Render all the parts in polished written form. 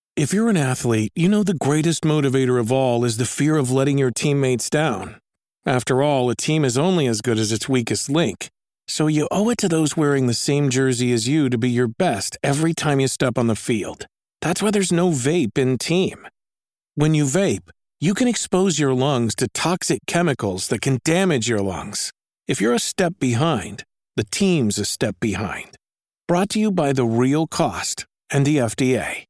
If you're an athlete, you know the greatest motivator of all is the fear of letting your teammates down. After all, a team is only as good as its weakest link. So you owe it to those wearing the same jersey as you to be your best every time you step on the field. That's why there's no vape in team. When you vape, you can expose your lungs to toxic chemicals that can damage your lungs. If you're a step behind, the team's a step behind. Brought to you by The Real Cost and the FDA.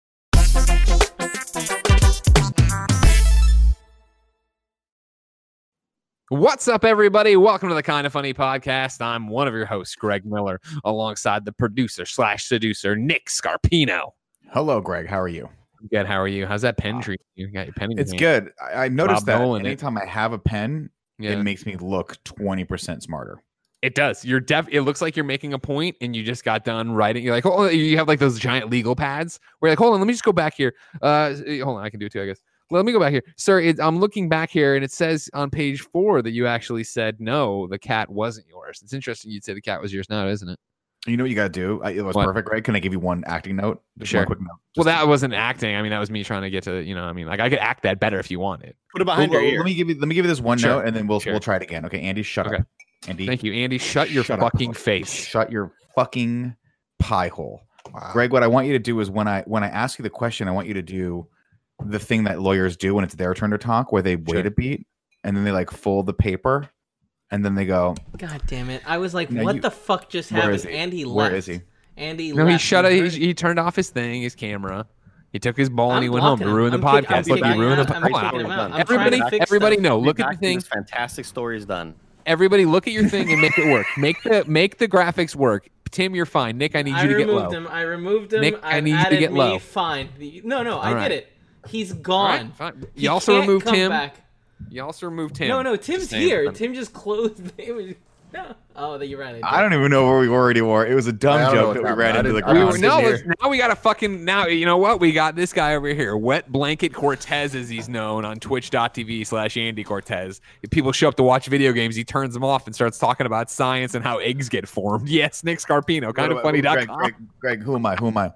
What's up, everybody? Welcome to the Kinda Funny podcast. I'm one of your hosts, Greg Miller, alongside the producer/seducer, Nick Scarpino. Hello, Greg. How are you? I'm good. How are you? How's that pen treat you? Got your pen in your It's hand. good. I noticed that anytime I have a pen, it Yeah. makes me look 20% smarter. It does. It looks like you're making a point and you just got done writing. You're like, oh, you have like those giant legal pads where you're like, hold on, let me just go back here. Hold on, I can do it too, I guess. Let me go back here. Sir, I'm looking back here and it says on page 4 that you actually said, no, the cat wasn't yours. It's interesting you'd say the cat was yours now, isn't it? You know what you got to do? It was perfect, Greg. Can I give you one acting note? Just Sure. one quick note. Well, that wasn't acting. I mean, that was me trying to get to, like I could act that better if you wanted. Put it behind your ear. Let me give you this one Sure. note, and then we'll Sure. try it again. Okay, Andy, shut Okay. up. Andy, Thank you, Andy. Shut your up. fucking face. Shut your fucking pie hole. Wow. Greg, what I want you to do is when I ask you the question, I want you to do the thing that lawyers do when it's their turn to talk, where they wait a beat and then they like fold the paper, and then they go, God damn it! I was like, No, what the fuck just Where happened? is he? Andy left. Where is he? Andy No, left. he turned off his thing, his camera. He took his ball and he I'm went home to blocking ruin the him. I'm podcast. kicking Look, he him ruined out. the I'm podcast. kicking him out. I'm Everybody, trying to fix everybody, stuff. no. Look at the thing. This fantastic story is done. Everybody, look at your thing and make it work. Make the graphics work. Tim, you're fine. Nick, I need you to get low. I removed him. Nick, I I've need you to added get me. low. Fine. No, I right. get it. He's All gone. right, fine. He You also can't removed come Tim. back. You also removed Tim. No, Tim's Just saying. here. Tim just closed. No. Oh, you're right. I don't even know where we already were. It was a dumb I don't know joke what's that we happening. ran I into the didn't- ground. Now we got a fucking you know what? We got this guy over here, Wet Blanket Cortez, as he's known on twitch.tv/Andy Cortez. If people show up to watch video games, he turns them off and starts talking about science and how eggs get formed. Yes, Nick Scarpino, kindoffunny.com. Greg, who am I?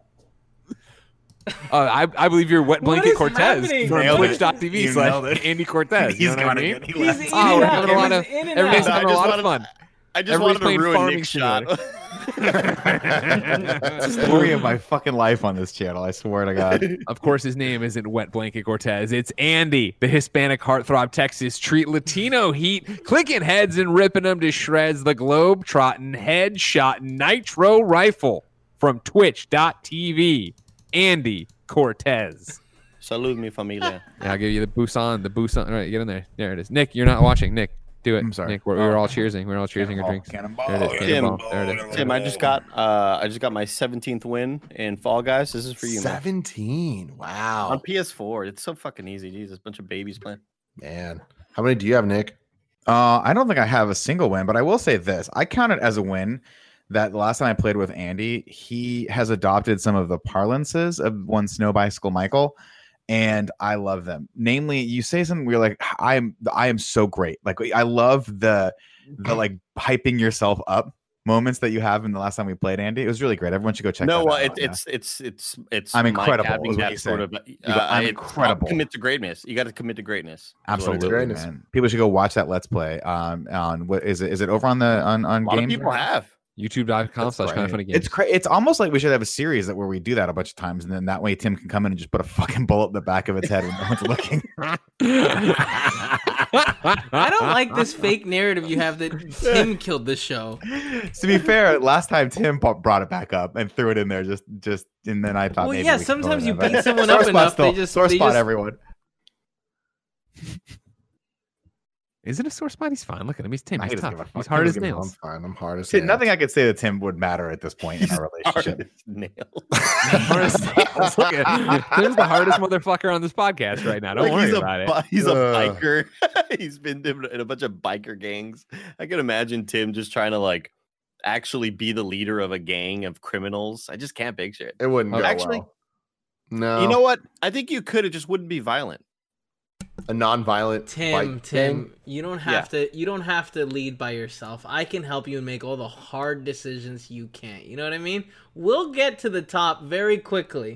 I believe you're Wet What Blanket is Cortez happening? from Nailed it. twitch.tv You nailed it. /Andy Cortez. He's You know what I gone mean? again. He He's left. in Oh, we're and having a out. lot of He's in and everybody's out. having a lot of fun. I just Everybody's wanted to playing ruin Farming Nick's shot. It's the story of my fucking life on this channel. I swear to God. Of course, his name isn't Wet Blanket Cortez. It's Andy, the Hispanic heartthrob Texas treat Latino heat, clicking heads and ripping them to shreds. The globe trotting headshot nitro rifle from twitch.tv. Andy Cortez. Salud, mi familia. Yeah, I'll give you the Busan. All right, get in there. There it is. Nick, you're not watching. Nick, do it. I'm sorry. Nick, we were all cheersing. We were all cheersing your drinks. Cannonball. There it is. Tim, Cannonball. There it is. Tim, I just got my 17th win in Fall Guys. This is for you, man. 17. On Wow. PS4. It's so fucking easy. Jesus, bunch of babies playing. Man. How many do you have, Nick? I don't think I have a single win, but I will say this. I count it as a win that the last time I played with Andy, he has adopted some of the parlances of one Snow Bicycle Michael, and I love them. Namely, you say something where you're like, I am so great. Like, I love the like hyping yourself up moments that you have in the last time we played, Andy. It was really great. Everyone should go check No, that well, out. it's I'm Mike incredible, having is what that you sort say. of I'm it's incredible. Commit to greatness. You got to commit to greatness. is what it is. Absolutely, Greatness. man. People should go watch that Let's Play. On what is it? Is it over on A lot Games? of people have. YouTube.com/kindoffunnygames. It's it's almost like we should have a series where we do that a bunch of times, and then that way Tim can come in and just put a fucking bullet in the back of its head when no one's looking. I don't like this fake narrative you have that Tim killed the show. To be fair, last time Tim brought it back up and threw it in there, just and then I thought, Well, maybe yeah, we could go sometimes with you that, beat but- someone Sore up spot enough, still. they just- sore they spot, just- everyone. Is it a sore spot? He's fine. Look at him. He's Tim. I He's just tough. give a fuck. He's hard as I'm nails. fine. I'm hard as See, nails. nothing I could say to Tim would matter at this point in our relationship. Nail. Hard as nails. Look at Tim's the hardest motherfucker on this podcast right now. Don't Like, worry about it. He's a Ugh. biker. He's been in a bunch of biker gangs. I can imagine Tim just trying to like actually be the leader of a gang of criminals. I just can't picture it. It wouldn't go Actually, well. No. You know what? I think you could. It just wouldn't be violent. A non-violent Tim, bike gang? you don't have to lead by yourself. I can help you and make all the hard decisions you can't. You know what I mean? We'll get to the top very quickly.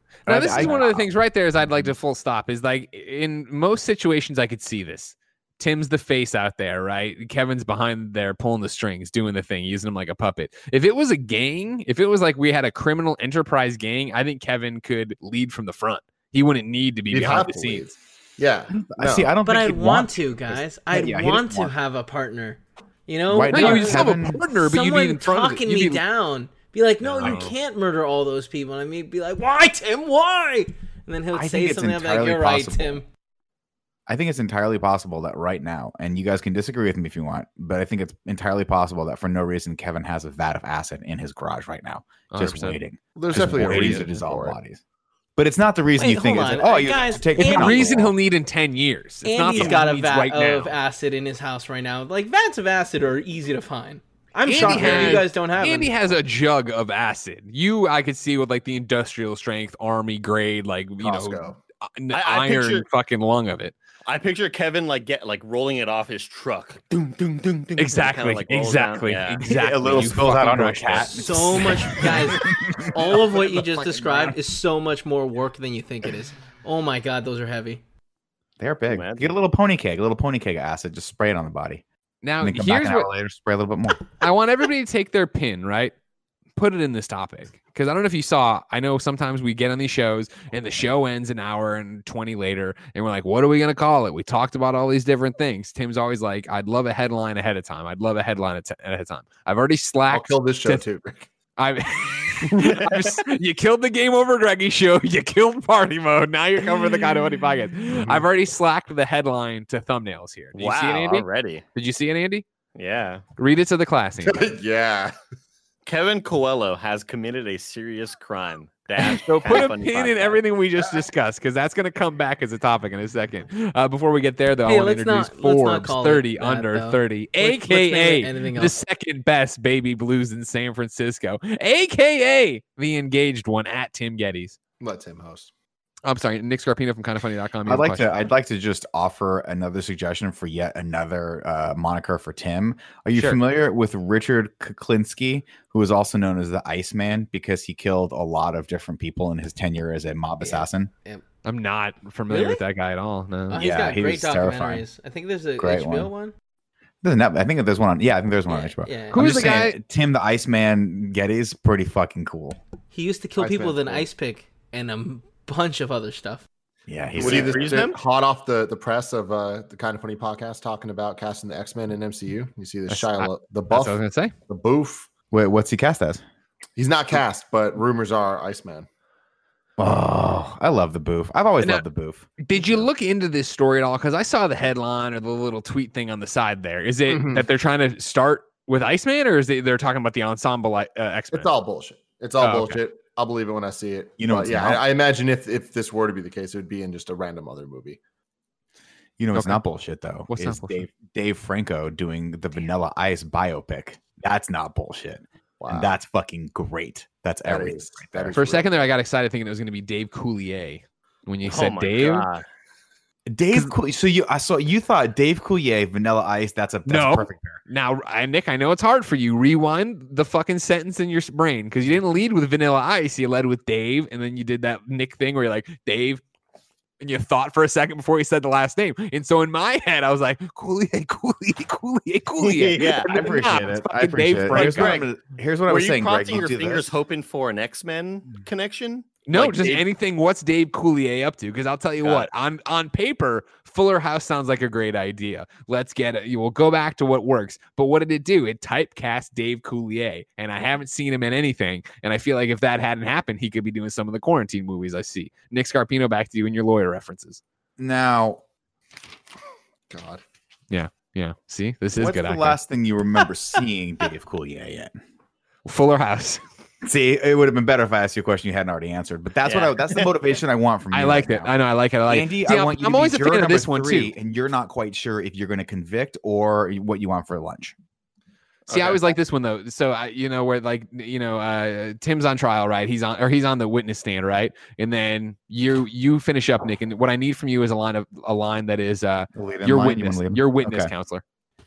Now, this is one of the things right there is I'd like to full stop is like in most situations I could see this. Tim's the face out there, right? Kevin's behind there pulling the strings, doing the thing, using him like a puppet. If it was a gang, if it was like we had a criminal enterprise gang, I think Kevin could lead from the front. He wouldn't need to be He'd behind have the to scenes. Yeah. I see. I don't. But think I'd he'd want to, guys. I'd yeah, he want doesn't to want- have a partner. You know, Right No, now, you just have a Kevin- partner, but you'd be someone in front of it. talking You'd me be- down. Be like, no, you can't murder all those people. And I mean, be like, why, Tim? Why? And then he'll I say think it's something. I'll be like, entirely you're right, possible. Tim. I think it's entirely possible that right now, and you guys can disagree with me if you want, but I think it's entirely possible that for no reason Kevin has a vat of acid in his garage right now, just 100%. waiting. There's just definitely a waiting reason to dissolve for it. bodies. But it's not the reason Wait, you think hold it's on. like, oh, you Guys, have to take It's him the out. reason he'll need in 10 years. It's not Andy's something got he a needs vat right now. of acid in his house right now. Like, vats of acid are easy to find. I'm Andy shocked that you has- guys don't have Andy them. has a jug of acid. I could see with like the industrial strength, army grade, like, Costco. I I iron picture- fucking lung of it. I picture Kevin like rolling it off his truck. Doom, doom, doom, doom, Exactly. kinda, like, rolls down. Exactly. Yeah. Exactly. A little You spills out fucking onto a crushed cat. it. So much, guys. All of what you just Fucking described ground. is so much more work than you think it is. Oh my god, those are heavy. They're big. Imagine. Get a little pony keg of acid, just spray it on the body. Now, And then come back here's an hour what later, spray a little bit more. I want everybody to take their pin, right? Put it in this topic. Because I don't know if you saw, I know sometimes we get on these shows and the show ends an hour and 20 later, and we're like, what are we going to call it? We talked about all these different things. Tim's always like, I'd love a headline ahead of time. I'd love a headline ahead of time. I've already I'll slacked. kill this show to- too, Rick. you killed the Game Over Greggy show. You killed Party Mode. Now you're covering the Kind of Funny podcast. I've already slacked the headline to thumbnails here. Did you see it, Andy? Already. Did you see it, Andy? Yeah. Read it to the class, Andy. Yeah. Kevin Coelho has committed a serious crime. Dash So put a Funny pin in podcast. everything we just discussed because that's going to come back as a topic in a second. Before we get there, though, Hey, I want to let's introduce not Forbes call it 30 that, under though. 30, Let's name it aka anything the else. second best baby blues in San Francisco, aka the engaged one at Tim Geddes. Let Tim host. I'm sorry, Nick Scarpino from kindoffunny.com. You have a question. I'd like to just offer another suggestion for yet another moniker for Tim. Are you Sure. familiar with Richard Kuklinski, who is also known as the Iceman because he killed a lot of different people in his tenure as a mob assassin? I'm not familiar Really? with that guy at all. No. He's Yeah, got he great was terrifying. documentaries. I think there's a Great HBO one. I think there's one on. Yeah, I think there's one on Yeah, HBO. yeah. Who I'm is just the saying, guy- Tim the Iceman Geddes, pretty fucking cool. He used to kill people with an Iceman's cool. ice pick and a bunch of other stuff. Yeah, he's Would he Freeze just them? hot off the press of the Kind of Funny podcast talking about casting the X-Men in MCU? You see the That's- the That's buff, what I was going to say. the boof. Wait, what's he cast as? He's not cast, but rumors are Iceman. Oh, I love the boof. I've always Now- loved the boof. Did you look into this story at all? Because I saw the headline or the little tweet thing on the side there. Is it Mhm. that they're trying to start with Iceman or is it they're talking about the ensemble X-Men? It's all bullshit. It's all Oh, okay. bullshit. I'll believe it when I see it. You know But what's yeah, not? I imagine if this were to be the case, it would be in just a random other movie. You know, it's Okay. not bullshit though. What's not is bullshit? Dave Franco doing the Vanilla Ice biopic? That's not bullshit, Wow. and that's fucking great. That's That everything. is- right that there. is For a real. second there, I got excited thinking it was going to be Dave Coulier. When you Oh said my Dave, God. Dave. So you thought Dave Coulier, Vanilla Ice? That's a No. perfect pair. now, Nick, I know it's hard for you. Rewind the fucking sentence in your brain because you didn't lead with Vanilla Ice. You led with Dave, and then you did that Nick thing where you're like, Dave, and you thought for a second before you said the last name. And so in my head, I was like, Coulier. Yeah, And I then, appreciate it's it. I fucking appreciate Dave it. Franco. Here's what I Were was you saying, Greg. crossing your do fingers this. hoping for an X-Men connection? No, Like just Dave- anything. What's Dave Coulier up to? Because I'll tell you Got what, on paper, Fuller House sounds like a great idea. Let's get it. You will go back to what works. But what did it do? It typecast Dave Coulier, and I haven't seen him in anything. And I feel like if that hadn't happened, he could be doing some of the quarantine movies I see. Nick Scarpino, back to you and your lawyer references. Now, God. Yeah, see, this is what's good. the acting. last thing you remember seeing Dave Coulier in? Fuller House. See, it would have been better if I asked you a question you hadn't already answered. But that's Yeah. that's the motivation I want from you. I liked right it. now. I know. I like it. I like Andy, it. See, I want you I'm to always be a juror fan of number this one 3, too. and you're not quite sure if you're going to convict or what you want for lunch. See, I Okay. always like this one though. So where Tim's on trial, right? He's on the witness stand, right? And then you finish up, Nick. And what I need from you is a line that is your witness, Okay. counselor.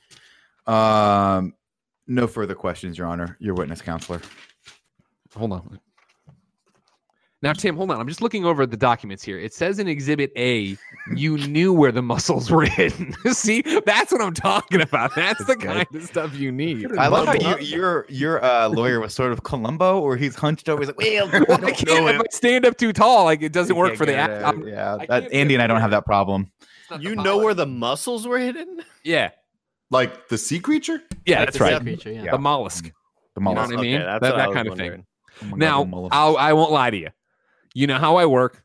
No further questions, Your Honor. Your witness counselor. Hold on. Now, Tim, hold on. I'm just looking over the documents here. It says in Exhibit A, you knew where the muscles were hidden. See, that's what I'm talking about. That's the kind of stuff you need. I love how your lawyer was sort of Columbo, or he's hunched over. He's like, well, Well, I can't, if I stand up too tall, like it doesn't work for the act. Andy and I don't have that problem. You know where the muscles were hidden? Yeah. Like the sea creature? Yeah, Like that's the sea right. creature, yeah. The mollusk. The You know mollusk. what I mean? Okay, that's that what I that was kind of wondering. thing. Oh my God, Now, the mollusk. I won't lie to you. You know how I work.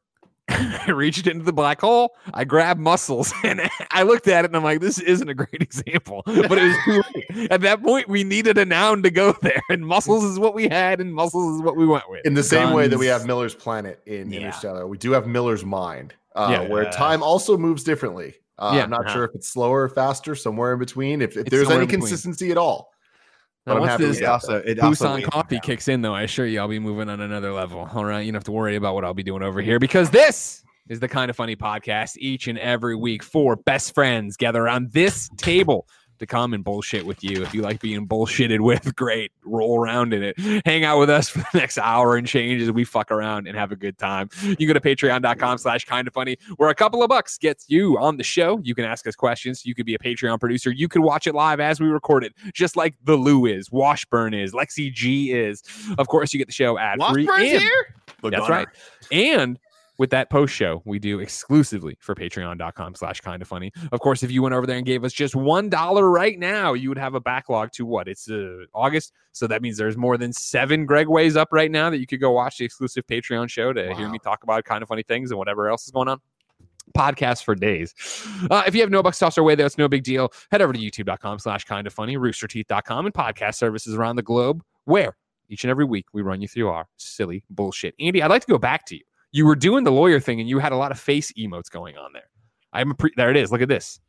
I reached into the black hole. I grabbed muscles, and I looked at it, and I'm like, "This isn't a great example." But it was too late. At that point, we needed a noun to go there, and muscles is what we had, and muscles is what we went with. In the same way that we Guns. have Miller's Planet in Yeah. Interstellar, we do have Miller's Mind, Yeah. where time also moves differently. Yeah. I'm not sure if it's slower or faster, somewhere in between, if It's there's somewhere any in between. consistency at all. Now, But I'm once happy this we got that. it also Busan weighs me coffee down. kicks in, though, I assure you I'll be moving on another level. All right, you don't have to worry about what I'll be doing over here because this is the Kind of Funny podcast each and every week. 4 best friends gather around this table to come and bullshit with you. If you like being bullshitted with, great. Roll around in it. Hang out with us for the next hour and change as we fuck around and have a good time. You go to patreon.com/kindoffunny, where a couple of bucks gets you on the show. You can ask us questions. You could be a Patreon producer. You could watch it live as we record it, just like the Lou is, Washburn is, Lexi G is. Of course, you get the show ad free. Washburn's here? That's right. And with that post show we do exclusively for patreon.com/kindoffunny. Of course, if you went over there and gave us just $1 right now, you would have a backlog to what? It's August. So that means there's more than 7 Greg Ways up right now that you could go watch the exclusive Patreon show to hear me talk about kind of funny things and whatever else is going on. Podcast for days. If you have no bucks tossed our way, that's no big deal. Head over to youtube.com/kindoffunny, roosterteeth.com, and podcast services around the globe, where each and every week we run you through our silly bullshit. Andy, I'd like to go back to you. You were doing the lawyer thing, and you had a lot of face emotes going on there. There it is. Look at this.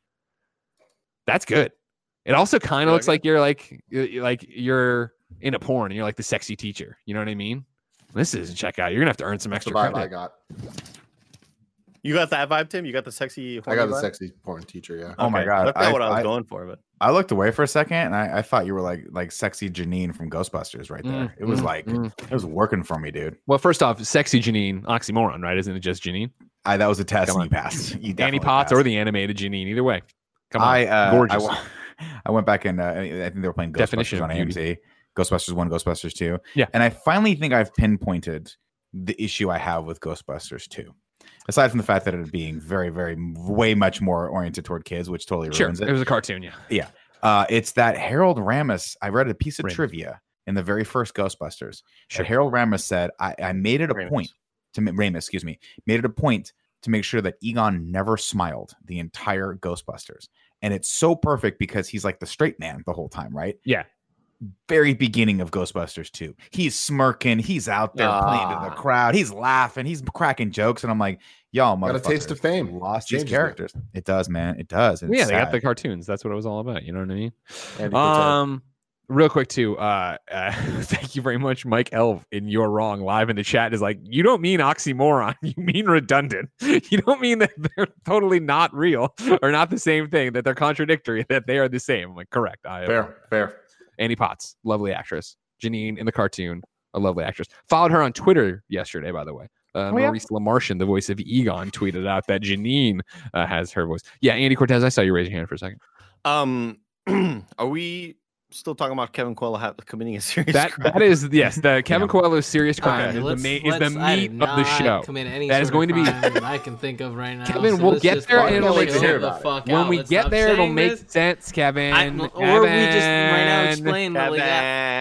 That's good. It also kind of looks like you're like you're in a porn, and you're like the sexy teacher. You know what I mean? This is check out. You're gonna have to earn some That's the extra vibe I credit. got. You got that vibe, Tim? You got the sexy? I got horny the vibe? sexy porn teacher, yeah. Oh my Okay, God. That's not what I was I- going for, but I looked away for a second, and I thought you were like sexy Janine from Ghostbusters right there. It was it was working for me, dude. Well, first off, sexy Janine, oxymoron, right? Isn't it just Janine? That was a test, Come and on. you passed. You Annie definitely Potts passed. or the animated Janine, either way. Come on, I gorgeous. I went back and I think they were playing Definition Ghostbusters of on beauty. AMC. Ghostbusters 1, Ghostbusters 2. Yeah. And I finally think I've pinpointed the issue I have with Ghostbusters 2. Aside from the fact that it being very, very, way much more oriented toward kids, which totally Sure, ruins it it. was a cartoon, yeah. It's that Harold Ramis. I read a piece of Ramis. trivia in the very first Ghostbusters. Sure. That Harold Ramis said, I made it a Ramis. point to Ramis, excuse me, made it a point to make sure that Egon never smiled the entire Ghostbusters. And it's so perfect because he's like the straight man the whole time, right? Yeah. Very beginning of Ghostbusters 2. He's smirking, he's out there playing to the crowd, he's laughing, he's cracking jokes, and I'm like, y'all, Got a taste of fame. lost these Changes you. characters. It does, man. It does. It's Yeah, they got sad. the cartoons. That's what it was all about. You know what I mean? Andy Cortez. Real quick too. Thank you very much, Mike Elv. In You're Wrong live in the chat is like, you don't mean oxymoron. You mean redundant. You don't mean that they're totally not real or not the same thing. That they're contradictory. That they are the same. I'm like, correct. Fair. Annie Potts, lovely actress. Janine in the cartoon, a lovely actress. Followed her on Twitter yesterday, by the way. yeah? Maurice LaMartian, the voice of Egon, tweeted out that Janine has her voice. Yeah, Andy Cortez, I saw you raise your hand for a second. Are we still talking about Kevin Coelho committing a serious That crime? that is yes, the Kevin Coelho's serious crime Alright, is the let's- meat I of did the show. not commit any That is sort of going to be- crime that I can think of right now. Kevin, so we'll let's get just there fucking and it'll make chill sense. the fuck When out. we Let's get stop there, it'll saying make this. sense, Kevin. Or we just right now explain what we got.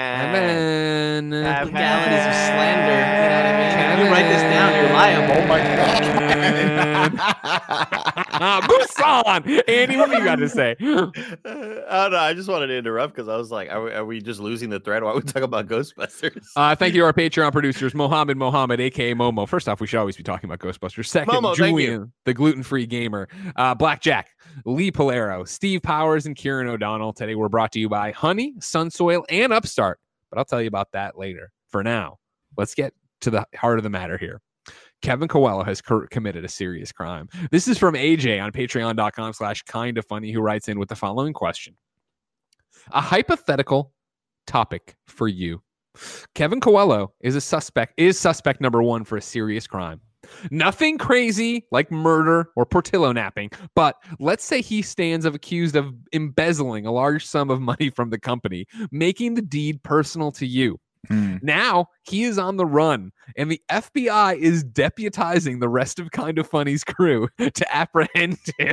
Kevin. Legalities of slander. You know what I mean? You write this down, you're liable. Oh my Busan! Andy, what do you got to say? I don't know. I just wanted to interrupt because I was like, are we just losing the thread? Why are we talking about Ghostbusters? Thank you to our Patreon producers, Mohammed, aka Momo. First off, we should always be talking about Ghostbusters. Second, Momo, thank you. Julian, the gluten-free gamer, Blackjack, Lee Polero, Steve Powers, and Kieran O'Donnell. Today we're brought to you by Honey, Sunsoil, and Upstart. But I'll tell you about that later. For now, let's get to the heart of the matter here. Kevin Coelho has committed a serious crime. This is from AJ on patreon.com/kindoffunny, who writes in with the following question. A hypothetical topic for you. Kevin Coelho is suspect number 1 for a serious crime. Nothing crazy like murder or Portillo napping, but let's say he stands accused of embezzling a large sum of money from the company, making the deed personal to you. Now he is on the run, and the FBI is deputizing the rest of Kind of Funny's crew to apprehend him.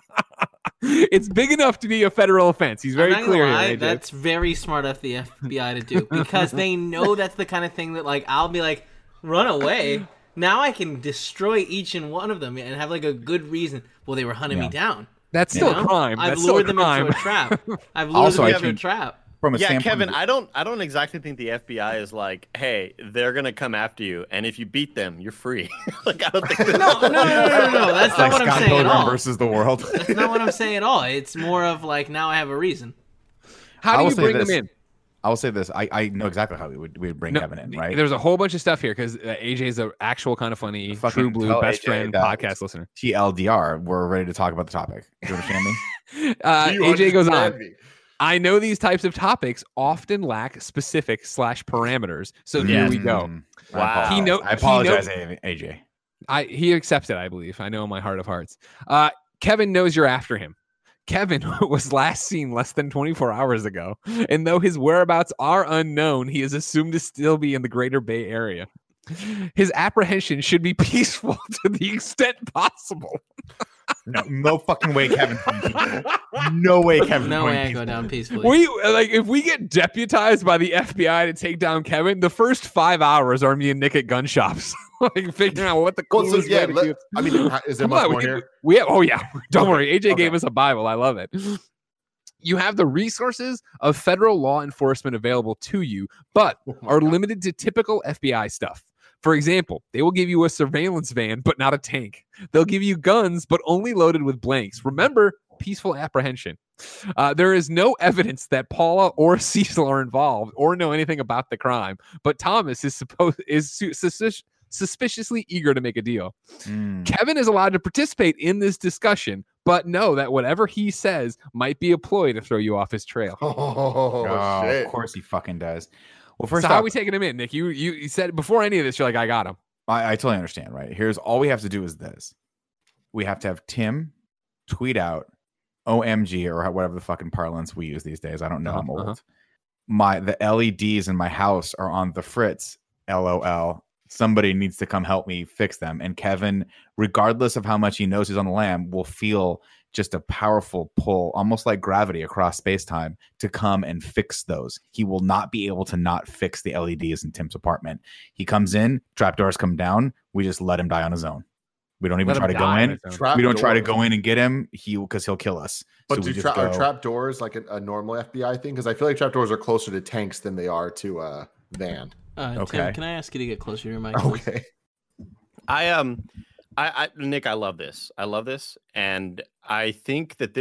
It's big enough to be a federal offense. He's very clear here. That's very smart of the FBI to do, because they know that's the kind of thing that, like, I'll be like, run away. Now I can destroy each and one of them and have like a good reason. Well, they were hunting me down. That's still a crime. I've lured them into a trap. I've lured them into a trap. Kevin, I don't exactly think the FBI is like, hey, they're gonna come after you, and if you beat them, you're free. Like, I don't think that... No. That's not what I'm saying at all. Versus the world. That's not what I'm saying at all. It's more of like, now I have a reason. How do you bring them in? I will say this. I know exactly how we would bring Kevin in, right? There's a whole bunch of stuff here because AJ is an actual Kind of Funny, true blue, best friend podcast listener. TLDR, we're ready to talk about the topic. Do you understand me? AJ goes on. I know these types of topics often lack specific /parameters. So here we go. Wow. I apologize, AJ. He accepts it, I believe. I know in my heart of hearts. Kevin knows you're after him. Kevin was last seen less than 24 hours ago, and though his whereabouts are unknown, he is assumed to still be in the greater Bay Area. His apprehension should be peaceful to the extent possible. No fucking way, Kevin. No way, Kevin. No way I go down peacefully. If we get deputized by the FBI to take down Kevin, the first 5 hours are me and Nick at gun shops, like figuring out what the coolest way to do. I mean, is there much more here? Don't worry. AJ gave us a Bible. I love it. You have the resources of federal law enforcement available to you, but are limited to typical FBI stuff. For example, they will give you a surveillance van, but not a tank. They'll give you guns, but only loaded with blanks. Remember, peaceful apprehension. There is no evidence that Paula or Cecil are involved or know anything about the crime, but Thomas is suspiciously eager to make a deal. Kevin is allowed to participate in this discussion, but know that whatever he says might be a ploy to throw you off his trail. Oh shit. Of course he fucking does. Well, first how are we taking him in, Nick? You said before any of this, you're like, I got him. I totally understand, right? Here's all we have to do is this. We have to have Tim tweet out OMG or whatever the fucking parlance we use these days. I don't know. I'm old. The LEDs in my house are on the fritz. LOL. Somebody needs to come help me fix them. And Kevin, regardless of how much he knows he's on the lam, will feel just a powerful pull, almost like gravity across space-time, to come and fix those. He will not be able to not fix the LEDs in Tim's apartment. He comes in, trapdoors come down, we just let him die on his own. We don't even try to go in. We don't try to go in and get him because he'll kill us. But are trapdoors like a normal FBI thing? Because I feel like trapdoors are closer to tanks than they are to a van. Okay. Tim, can I ask you to get closer to your mic? Please? Okay. Nick, I love this. And I think that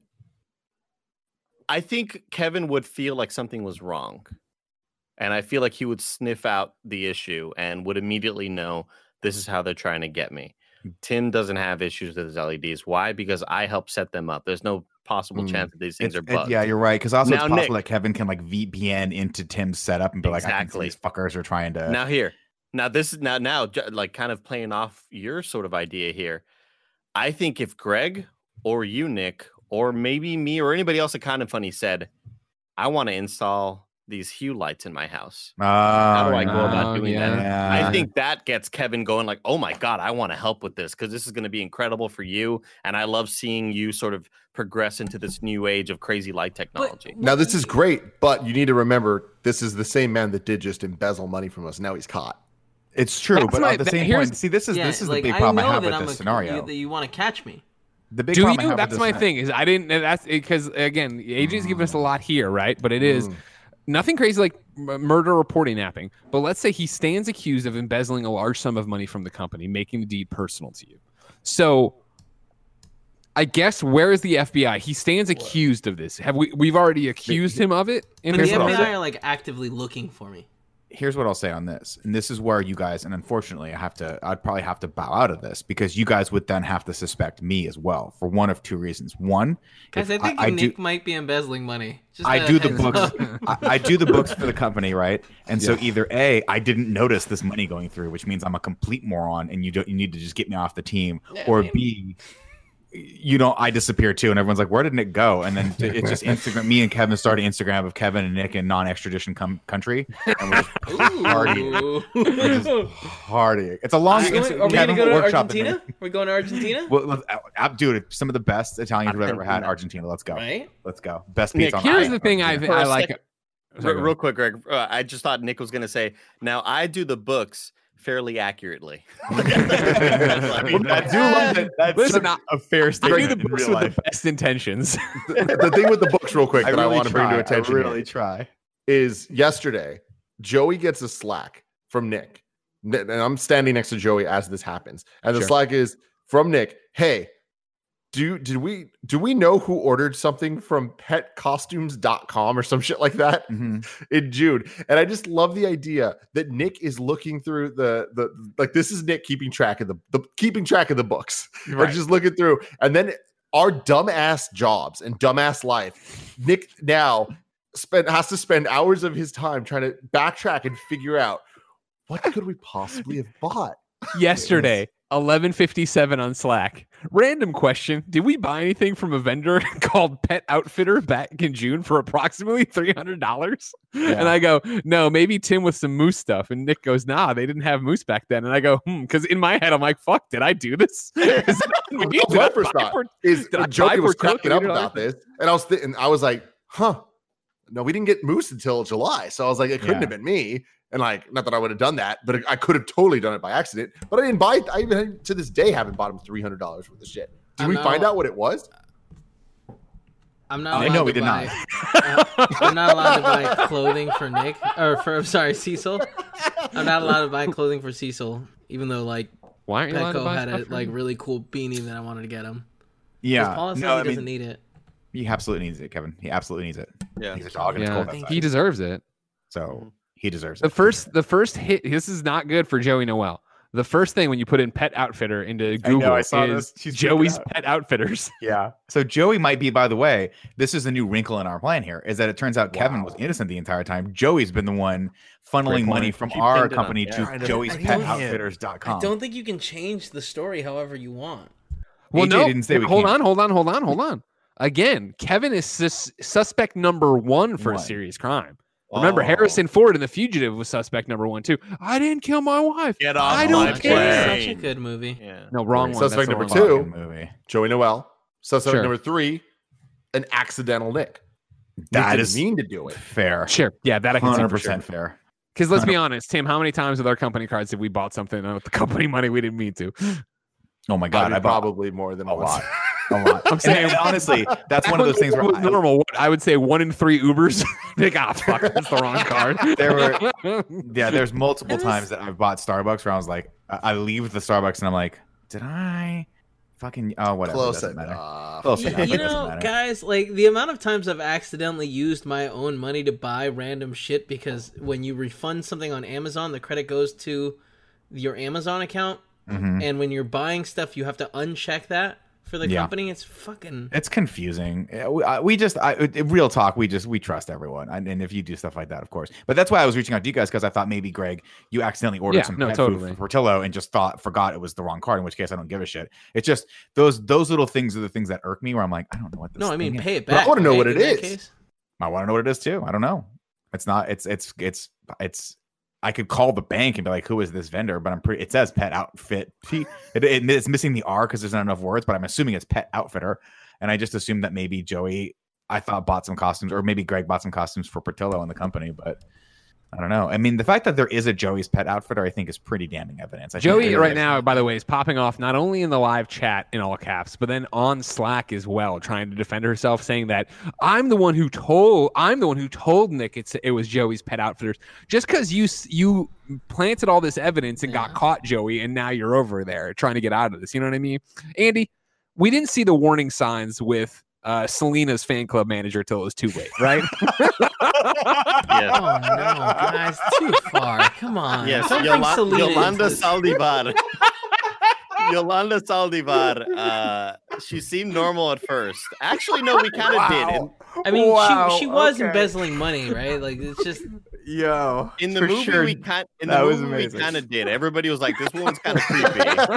I think Kevin would feel like something was wrong. And I feel like he would sniff out the issue and would immediately know this is how they're trying to get me. Tim doesn't have issues with his LEDs. Why? Because I help set them up. There's no possible chance that these things are bugged. Yeah, you're right. Because also it's possible that Kevin can like VPN into Tim's setup and be like, I can see these fuckers are trying to. Now this is now like kind of playing off your sort of idea here. I think if Greg or you, Nick, or maybe me or anybody else at Kind of Funny said, I want to install these hue lights in my house. How do I go about doing that? Yeah. I think that gets Kevin going like, oh my God, I want to help with this because this is going to be incredible for you. And I love seeing you sort of progress into this new age of crazy light technology. Now, this is great, but you need to remember this is the same man that did just embezzle money from us. Now he's caught. It's true, but at the same point, see, this is the big problem I have with this scenario. That you want to catch me. The big problem I have that's my thing. Is I didn't. That's because again, AJ's given us a lot here, right? But it is nothing crazy like murder or porty napping. But let's say he stands accused of embezzling a large sum of money from the company, making the deed personal to you. So, I guess where is the FBI? He stands accused of this. We've already accused him of it? But the FBI are like actively looking for me. here's what I'll say on this, and this is where you guys, and unfortunately, I'd probably have to bow out of this because you guys would then have to suspect me as well for one of two reasons. One, guys, I think Nick might be embezzling money. I do the books. I do the books for the company, right? And so either A, I didn't notice this money going through, which means I'm a complete moron, and you need to just get me off the team, or B, I disappear too, and everyone's like, "Where did Nick go?" And then it's just Instagram. Me and Kevin started Instagram of Kevin and Nick in non-extradition country, and we're just partying. Partying. It's a long. Are we going to go to Argentina? We're going to Argentina. Well, dude, some of the best Italian food I've ever had. Argentina. Let's go. Right? Let's go. Best pizza. Nick, here's the thing I like. Real quick, Greg. I just thought Nick was going to say, "Now I do the books fairly accurately." I do love that. That's Listen, a fair I statement. do the books with the best intentions. The thing with the books, real quick, that I want to bring to attention, try is yesterday Joey gets a Slack from Nick, and I'm standing next to Joey as this happens, and the Slack is from Nick. Hey, do we know who ordered something from petcostumes.com or some shit like that in June? And I just love the idea that Nick is looking through the like, this is Nick keeping track of the books, right? Just looking through, and then our dumbass jobs and dumbass life, Nick now has to spend hours of his time trying to backtrack and figure out what could we possibly have bought Yesterday, 11:57 on Slack. Random question: did we buy anything from a vendor called Pet Outfitter back in June for approximately $300? And I go, no, maybe Tim with some moose stuff. And Nick goes, nah, they didn't have moose back then. And I go, because in my head I'm like, fuck, did I do this? My first thought is Joey was cracking up about this, and I was like, huh, no, we didn't get moose until July. So I was like, it couldn't have been me. And like, not that I would have done that, but I could have totally done it by accident. But I didn't buy it. I even to this day haven't bought him $300 worth of shit. Did we find out what it was? I'm not. I know we did not. I'm not allowed to buy clothing for Nick Cecil. I'm not allowed to buy clothing for Cecil, even though like why aren't you allowed to Petco buy had stuff a like really cool beanie that I wanted to get him. Yeah, Paul says he doesn't need it. He absolutely needs it, Kevin. He absolutely needs it. Yeah, he's a dog. And it's cold outside. He deserves it. So he deserves it. The first hit. This is not good for Joey Noel. The first thing when you put in Pet Outfitter into Google is Joey's Pet Outfitters. Yeah. So Joey might be, by the way, this is a new wrinkle in our plan here, is that it turns out Kevin was innocent the entire time. Joey's been the one funneling money from our company to Joey's PetOutfitters.com. I don't think you can change the story however you want. Well, AJ no. didn't say we hold can't. on. Again, Kevin is suspect number one for a serious crime. Remember, Harrison Ford in The Fugitive was suspect number 1 too. I didn't kill my wife. Get off I don't care. Such a good movie. Yeah. No, wrong one. Suspect number 2, Joey Noel. Suspect number 3, an accidental Nick. That is mean to do it. Fair. Sure. Yeah, that I can 100% fair. Because let's be honest, Tim, how many times with our company cards have we bought something with the company money we didn't mean to? Oh my God, I probably more than a once. lot. I'm saying, and honestly, that's one of those things where normal. I would say 1 in 3 Ubers. Like, fuck, that's the wrong card. There's multiple times that I've bought Starbucks where I was like, I leave the Starbucks and I'm like, did I fucking whatever? Close enough. You know, guys, like the amount of times I've accidentally used my own money to buy random shit because when you refund something on Amazon, the credit goes to your Amazon account, and when you're buying stuff, you have to uncheck that for the company. It's confusing. Real talk, we trust everyone, and if you do stuff like that, of course. But that's why I was reaching out to you guys, because I thought maybe, Greg, you accidentally ordered some pet food for Portillo and just forgot it was the wrong card, in which case I don't give a shit. It's just those little things are the things that irk me, where I'm like, I don't know what this thing pay is. it back. I want to know what it is. I want to know what it is too. I don't know. It's not. It's I could call the bank and be like, who is this vendor? But it says Pet Outfit. It's missing the R because there's not enough words, but I'm assuming it's Pet Outfitter. And I just assumed that maybe Joey, I thought, bought some costumes, or maybe Greg bought some costumes for Portillo in the company, but I don't know. I mean, the fact that there is a Joey's Pet Outfitter, I think, is pretty damning evidence. Joey right now, by the way, is popping off not only in the live chat in all caps, but then on Slack as well, trying to defend herself, saying that I'm the one who told Nick it was Joey's Pet Outfitters. Just because you planted all this evidence and got caught, Joey, and now you're over there trying to get out of this. You know what I mean? Andy, we didn't see the warning signs with Selena's fan club manager till it was too late, right? Yes. Oh no, guys, too far. Come on. Yes, Don't bring Selena Yolanda into this. Saldivar. Yolanda Saldivar. She seemed normal at first. Actually, no, we kind of did. I mean, Wow, she was okay. embezzling money, right? Like it's just Yo, In the for movie, sure. we kind That was we amazing. kind of did. Everybody was like, "This woman's kind of creepy,"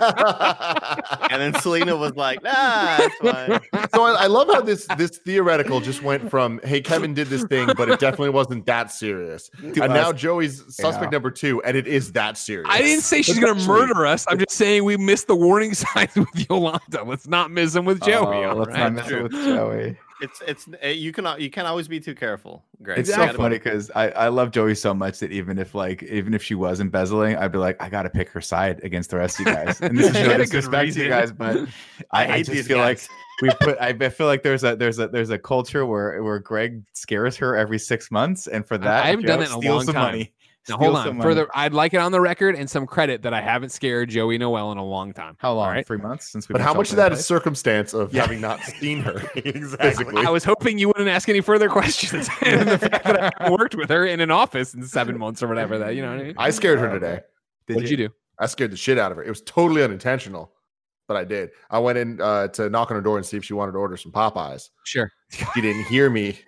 and then Selena was like, "Nah, it's fine." So I love how this theoretical just went from, hey, Kevin did this thing, but it definitely wasn't that serious. And now Joey's suspect number 2, and it is that serious. I didn't say she's It's gonna actually- murder us. I'm just saying we missed the warning signs with Yolanda. Let's not miss them with Joey. all Let's right? not mess it with Joey. It's you can't always be too careful, Greg. It's You so gotta- funny because I love Joey so much that even if she was embezzling, I'd be like, I gotta pick her side against the rest of you guys. And this is She no had a good disrespect to you reason. guys, but I hate just these feel guys. like I feel like there's a culture where Greg scares her every 6 months, and for that I haven't done Joe that in a steals long some time. money. Now Steals hold some on. money. Further, I'd like it on the record and some credit that I haven't scared Joey Noel in a long time. How long? All right? 3 months since we. But how much of that is circumstance of having not seen her physically? I was hoping you wouldn't ask any further questions. And the fact that I haven't worked with her in an office in 7 months or whatever, that you know what I mean? I scared her today. What did you do? I scared the shit out of her. It was totally unintentional, but I did. I went in to knock on her door and see if she wanted to order some Popeyes. Sure. She didn't hear me.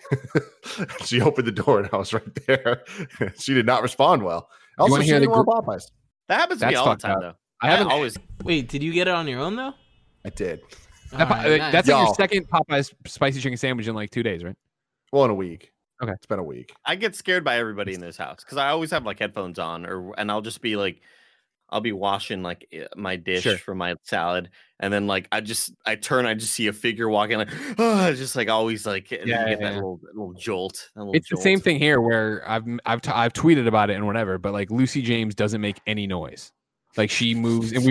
She opened the door and I was right there. She did not respond well. Also, wanna she hear didn't the want Popeyes. That happens to me That's all the fucked time, up. though. I haven't always. wait. Did you get it on your own though? I did. That, All right, nice. that's like your Y'all. second Popeyes spicy chicken sandwich in like 2 days, right? Well, in a week. Okay. It's been a week. I get scared by everybody in this house because I always have like headphones on, and I'll just be like, I'll be washing like my dish Sure. for my salad, and then like I turn, I just see a figure walking, like just like always like and then you get that little jolt. That little It's the jolt. same thing here where I've tweeted about it and whatever, but like Lucy James doesn't make any noise. Like she moves, and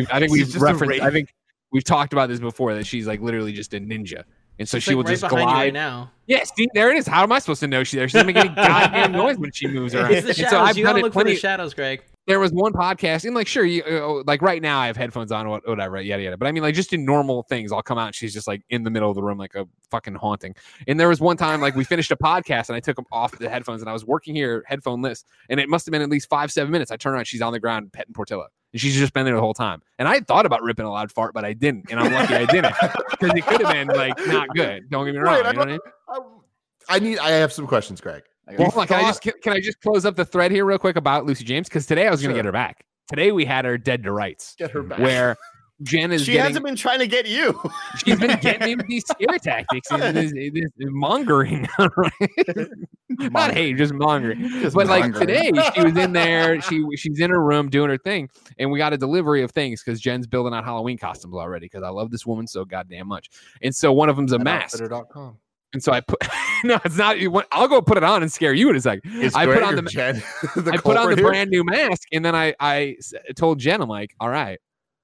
I think we've talked about this before that she's like literally just a ninja, and so She's she like will right just behind you glide. right now. Yeah, see, there it is. How am I supposed to know she's there? She doesn't make any goddamn noise when she moves around. It's the And shadows. so I've You done gotta it look for the plenty. shadows, Greg. There was one podcast, and like, sure, you like right now I have headphones on, whatever, yada yada. But I mean, like, just in normal things, I'll come out and she's just like in the middle of the room, like a fucking haunting. And there was one time, like, we finished a podcast, and I took them off the headphones, and I was working here, headphoneless, and it must have been at least 5-7 minutes. I turn around, she's on the ground petting Portillo, and she's just been there the whole time. And I had thought about ripping a loud fart, but I didn't, and I'm lucky I didn't because it could have been like not good. Don't get me wrong. Wait, You know what I mean? I have some questions, Greg. Well, hold on, can I just close up the thread here real quick about Lucy James? Because today I was going to Sure. get her back. Today we had her dead to rights. Get her back. Where Jen is She getting, hasn't been trying to get you. she's been getting me with these scare tactics and this mongering. Right? Not hate, just mongering. Just But like mongering. today, she was in there. She's in her room doing her thing, and we got a delivery of things because Jen's building out Halloween costumes already. Because I love this woman so goddamn much, and so one of them's a mask. Outfitter.com. And so I put no, it's not. I'll go put it on and scare you in a second. Is I Greg put on or the Jen I put on the culprit here? brand new mask, and then I told Jen, I'm like, all right,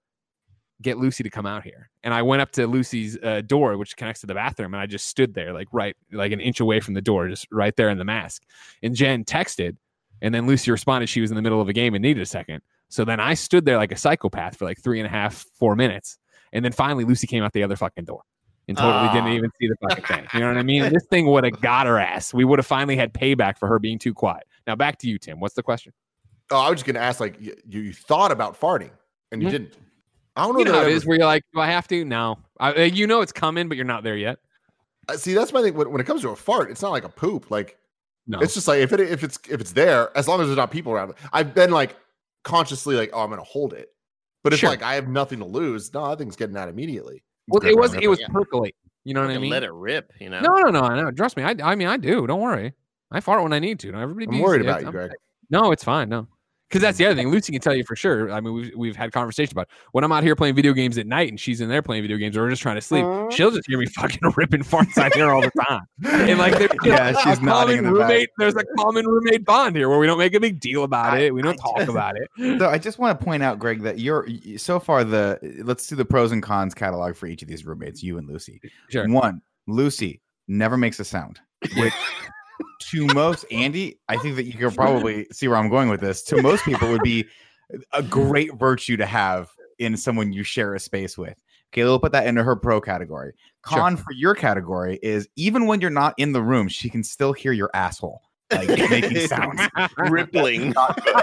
get Lucy to come out here. And I went up to Lucy's door, which connects to the bathroom, and I just stood there, like an inch away from the door, just right there in the mask. And Jen texted, and then Lucy responded she was in the middle of a game and needed a second. So then I stood there like a psychopath for like 3.5-4 minutes, and then finally Lucy came out the other fucking door. And totally didn't even see the fucking thing. You know what I mean? This thing would have got her ass. We would have finally had payback for her being too quiet. Now back to you, Tim. What's the question? Oh, I was just going to ask, like, you thought about farting and you Mhm. didn't. I don't know You know that how I it ever- is where you're like, do I have to? No. You know it's coming, but you're not there yet. See, that's my thing. When it comes to a fart, it's not like a poop. Like, No. it's just like if it's there, as long as there's not people around. I've been like consciously like, oh, I'm going to hold it. But if Sure. like I have nothing to lose, no, I think it's getting out immediately. Well, Greg, it was Yeah. percolating. You know what I mean? Let it rip, you know. No. Trust me. I mean, I do. Don't worry. I fart when I need to. Don't everybody I'm be worried yeah, about you, Greg. No, it's fine. No. Because that's the other thing. Lucy can tell you for sure. I mean, we've had conversations about it. When I'm out here playing video games at night and she's in there playing video games or we're just trying to sleep, she'll just hear me fucking ripping farts out here all the time. And like, Yeah, she's nodding in the back. There's a common roommate bond here where we don't make a big deal about it. We don't talk about it. So I just want to point out, Greg, that you're so far let's do the pros and cons catalog for each of these roommates, you and Lucy. Sure. One, Lucy never makes a sound, which to most, Andy, I think that you can probably see where I'm going with this. To most people, would be a great virtue to have in someone you share a space with. Kayla will put that into her pro category. Con for your category is even when you're not in the room, she can still hear your asshole like making sounds. Rippling.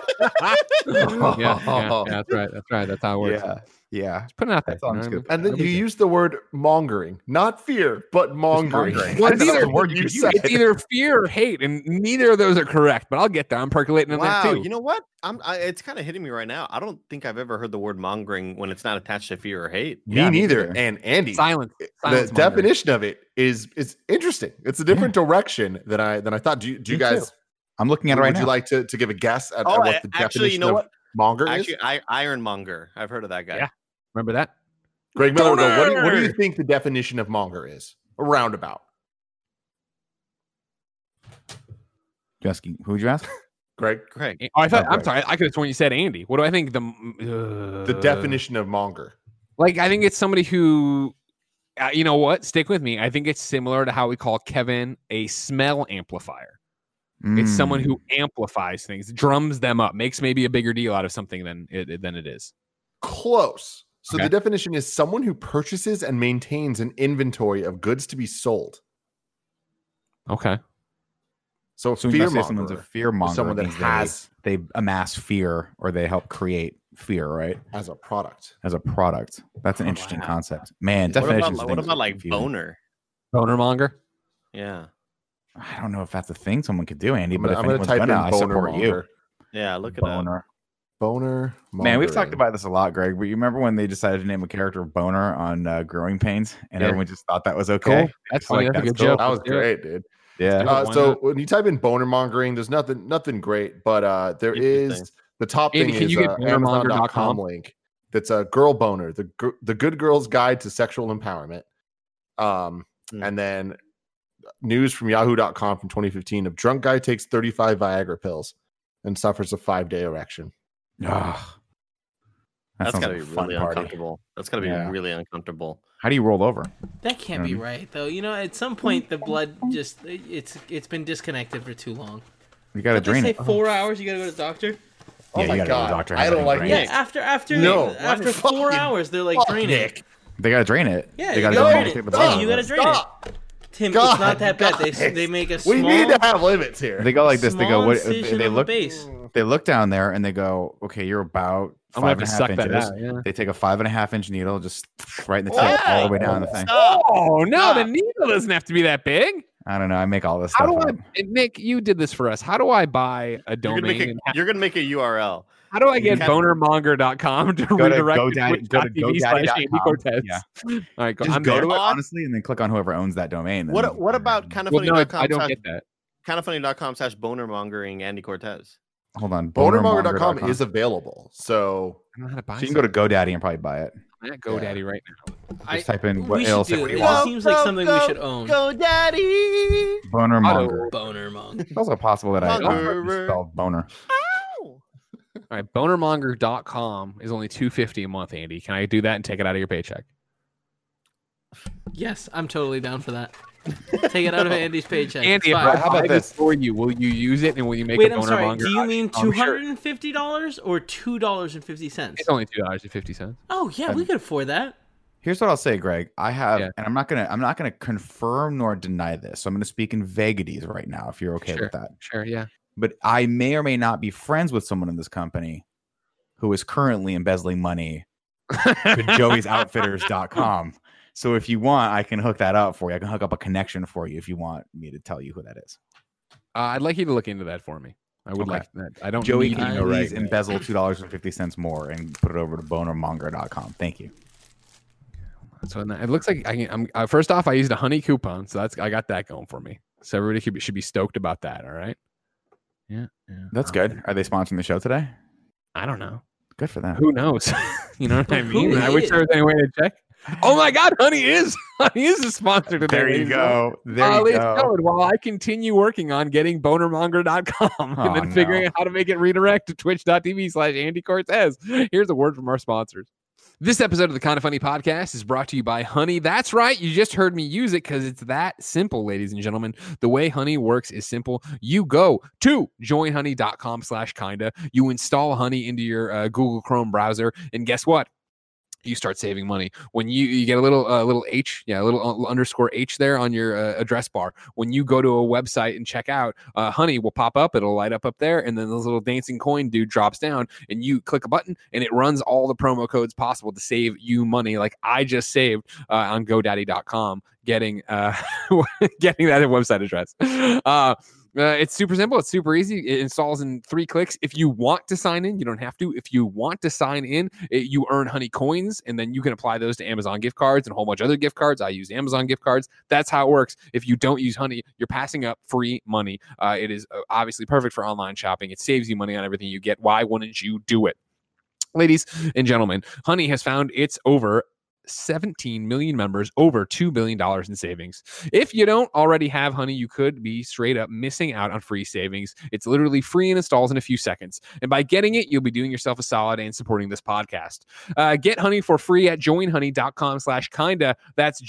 Yeah, that's right. That's how it works. Yeah. Just put it out there. That sounds good. And then you use the word mongering, not fear, but mongering. Well, That's the word you said. It's either fear or hate, and neither of those are correct. But I'll get there. I'm percolating on that Wow, too. you know what? It's kind of hitting me right now. I don't think I've ever heard the word mongering when it's not attached to fear or hate. Me neither. And Andy, Silence. the definition of it is interesting. It's a different direction than I thought. Do you guys? I'm looking at it right would now. you like to give a guess at what the actually, definition of monger is? Actually, Ironmonger. I've heard of that guy. Yeah. Remember that? Greg Miller, what do you think the definition of monger is? A roundabout. Jessica, who would you ask? Greg. Oh, I'm sorry. I could have sworn you said Andy. What do I think The definition of monger. Like, I think it's somebody who, you know what? Stick with me. I think it's similar to how we call Kevin a smell amplifier. It's someone who amplifies things, drums them up, makes maybe a bigger deal out of something than it is. Close. So Okay. the definition is someone who purchases and maintains an inventory of goods to be sold. Okay. So So when you fear say someone's a monger, fear monger, someone that means has they amass fear or they help create fear, right? as a product. As a product. That's an interesting wow. concept. Man, What definitions. about like boner? Boner monger. Yeah. I don't know if that's a thing someone could do, Andy, but if I'm going to anyone's type in gonna, I boner support you. monger. Yeah, look at that. Boner. Boner. Man, we've talked mongering. about this a lot, Greg. But you remember when they decided to name a character Boner on Growing Pains, and Yeah. everyone just thought that was okay? Cool. That's I funny. like That's a that good still. joke. That was Let's do it. great, dude. Yeah. Why So not? when you type in boner mongering, there's nothing great, but there Interesting. is the top Andy, thing can is you get Amazon.com bonermonger.com? link. That's a girl boner, the good girl's guide to sexual empowerment. And then news from Yahoo.com from 2015 of drunk guy takes 35 Viagra pills and suffers a 5-day erection. Ah, That's sounds gotta like be a fun really party. uncomfortable. That's gotta be Yeah. really uncomfortable. How do you roll over? That can't be right though. You know, at some point the blood just it's been disconnected for too long. You got to Don't they drain say it. 4 hours you gotta go to the doctor? Oh Yeah, my you gotta go to the god, doctor and I have don't it like drained. Yeah, Nick. after No, after 4 fucking hours they're like Fuck draining it. Nick. They got to drain it. Yeah, they you got to gotta drain drain it. it. The Yeah, bottom you of gotta it. drain it. Tim, God, it's not that bad. guys. They make a small. We need to have limits here. They go like this. They go. small What? incision They on the look. base. They look down there and they go, okay, you're about I'm gonna have 5 to and a half suck that inches. out. Yeah. They take a 5.5 inch needle, just right in the tip, all the way down the thing. Oh no, the Stop. needle doesn't have to be that big. I don't know. I make all this How stuff do I? up. Nick, you did this for us. How do I buy a domain? You're gonna make a URL. How do I get Can- bonermonger.com to Go to redirect GoDaddy- go to twitch.tv/Andy GoDaddy.com. Cortez? Yeah. All right, go. Just I'm go there. to it honestly, and then click on whoever owns that domain. and What then- what about Well, no, I kindoffunny.com don't get that. kindoffunny.com/bonermongering Andy Cortez? Hold on. Bonermonger.com is available. So I don't know how to buy. So you can go to GoDaddy and probably buy it. I'm at GoDaddy right now. Just type in what we it'll should say do what it. you It want. seems like something we should own. Go daddy. Boner monger. Boner mong. It's also possible that I Monger. spelled boner. Ow. All right, bonermonger.com is only $250 a month, Andy. Can I do that and take it out of your paycheck? Yes, I'm totally down for that. Take it out of Andy's paycheck. Andy, It's if fine. I How about buy this? for you, will you use it and will you make Wait, a I'm sorry. bonermonger? Do you mean I'm sure. $250 or $2.50? It's only $2.50. Oh yeah, we could afford that. Here's what I'll say, Greg. I have, Yeah. and I'm not gonna confirm nor deny this. So I'm gonna speak in vagaries right now, if you're okay Sure. with that. Sure, yeah. But I may or may not be friends with someone in this company who is currently embezzling money to joeysoutfitters.com. So if you want, I can hook that up for you. I can hook up a connection for you if you want me to tell you who that is. I'd like you to look into that for me. I would Okay. like that. I don't Joey, need can to you know please right. embezzle $2.50 more and put it over to bonermonger.com? Thank you. So it looks like I'm first off, I used a honey coupon, so I got that going for me. So everybody should be stoked about that. All right. Yeah. That's good. Are they sponsoring the show today? I don't know. Good for them. Who knows? You know what I Who mean? I wish is? there was any way to check. Oh my God, honey is a sponsor today. There you ladies and go. There you ladies go. and gentlemen, while I continue working on getting bonermonger.com Oh, and then figuring no. out how to make it redirect to twitch.tv/Andy Cortez. Here's a word from our sponsors. This episode of the Kind of Funny podcast is brought to you by Honey. That's right. You just heard me use it because it's that simple, ladies and gentlemen. The way Honey works is simple. You go to joinhoney.com/kinda. You install Honey into your Google Chrome browser. And guess what? you start saving money. When you get a little H, a little underscore H there on your address bar. When you go to a website and check out, Honey will pop up. It'll light up there, and then this little dancing coin dude drops down, and you click a button, and it runs all the promo codes possible to save you money. Like I just saved on GoDaddy.com getting getting that website address. It's super simple. It's super easy. It installs in 3 clicks. If you want to sign in, you don't have to. If you want to sign in, you earn Honey coins, and then you can apply those to Amazon gift cards and a whole bunch of other gift cards. I use Amazon gift cards. That's how it works. If you don't use Honey, you're passing up free money. It is obviously perfect for online shopping. It saves you money on everything you get. Why wouldn't you do it? Ladies and gentlemen, Honey has found its over 17 million members, over $2 billion in savings. If you don't already have Honey, you could be straight up missing out on free savings. It's literally free and installs in a few seconds. And by getting it, you'll be doing yourself a solid and supporting this podcast. Get Honey for free at joinhoney.com/kinda. That's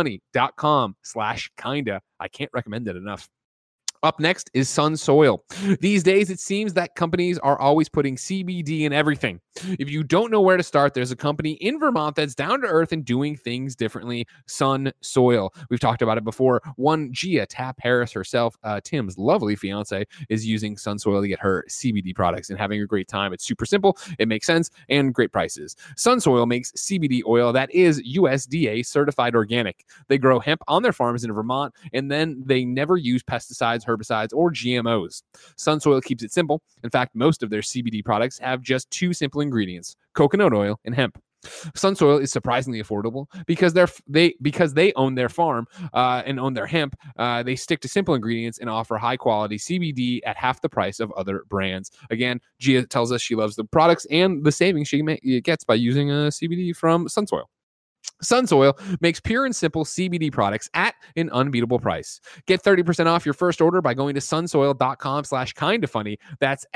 joinhoney.com/kinda. I can't recommend it enough. Up next is Sunsoil. These days, it seems that companies are always putting CBD in everything. If you don't know where to start, there's a company in Vermont that's down to earth and doing things differently, Sunsoil. We've talked about it before. One Gia Tap Harris herself, Tim's lovely fiance, is using Sunsoil to get her CBD products and having a great time. It's super simple, it makes sense, and great prices. Sunsoil makes CBD oil that is USDA certified organic. They grow hemp on their farms in Vermont, and then they never use pesticides, herbicides, or GMOs. Sunsoil keeps it simple. In fact, most of their CBD products have just 2 simple ingredients: coconut oil and hemp. Sunsoil is surprisingly affordable because they own their farm and own their hemp. They stick to simple ingredients and offer high quality CBD at half the price of other brands. Again, Gia tells us she loves the products and the savings she gets by using CBD from Sunsoil. Sunsoil makes pure and simple CBD products at an unbeatable price. Get 30% off your first order by going to sunsoil.com/kindafunny. That's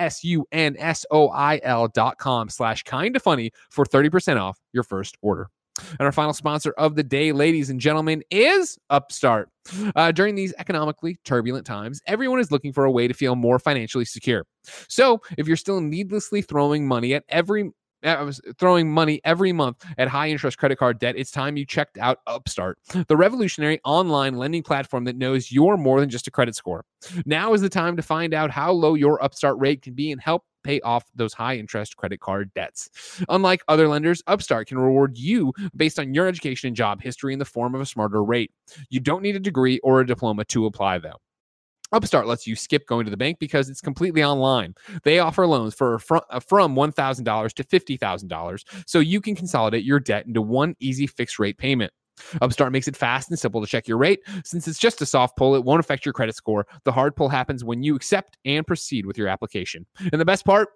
sunsoil.com/kindafunny for 30% off your first order. And our final sponsor of the day, ladies and gentlemen, is Upstart. During these economically turbulent times, everyone is looking for a way to feel more financially secure. So if you're still needlessly throwing money every month at high interest credit card debt, it's time you checked out Upstart, the revolutionary online lending platform that knows you're more than just a credit score. Now is the time to find out how low your Upstart rate can be and help pay off those high interest credit card debts. Unlike other lenders, Upstart can reward you based on your education and job history in the form of a smarter rate. You don't need a degree or a diploma to apply, though. Upstart lets you skip going to the bank because it's completely online. They offer loans from $1,000 to $50,000, so you can consolidate your debt into one easy fixed rate payment. Upstart makes it fast and simple to check your rate. Since it's just a soft pull, it won't affect your credit score. The hard pull happens when you accept and proceed with your application. And the best part,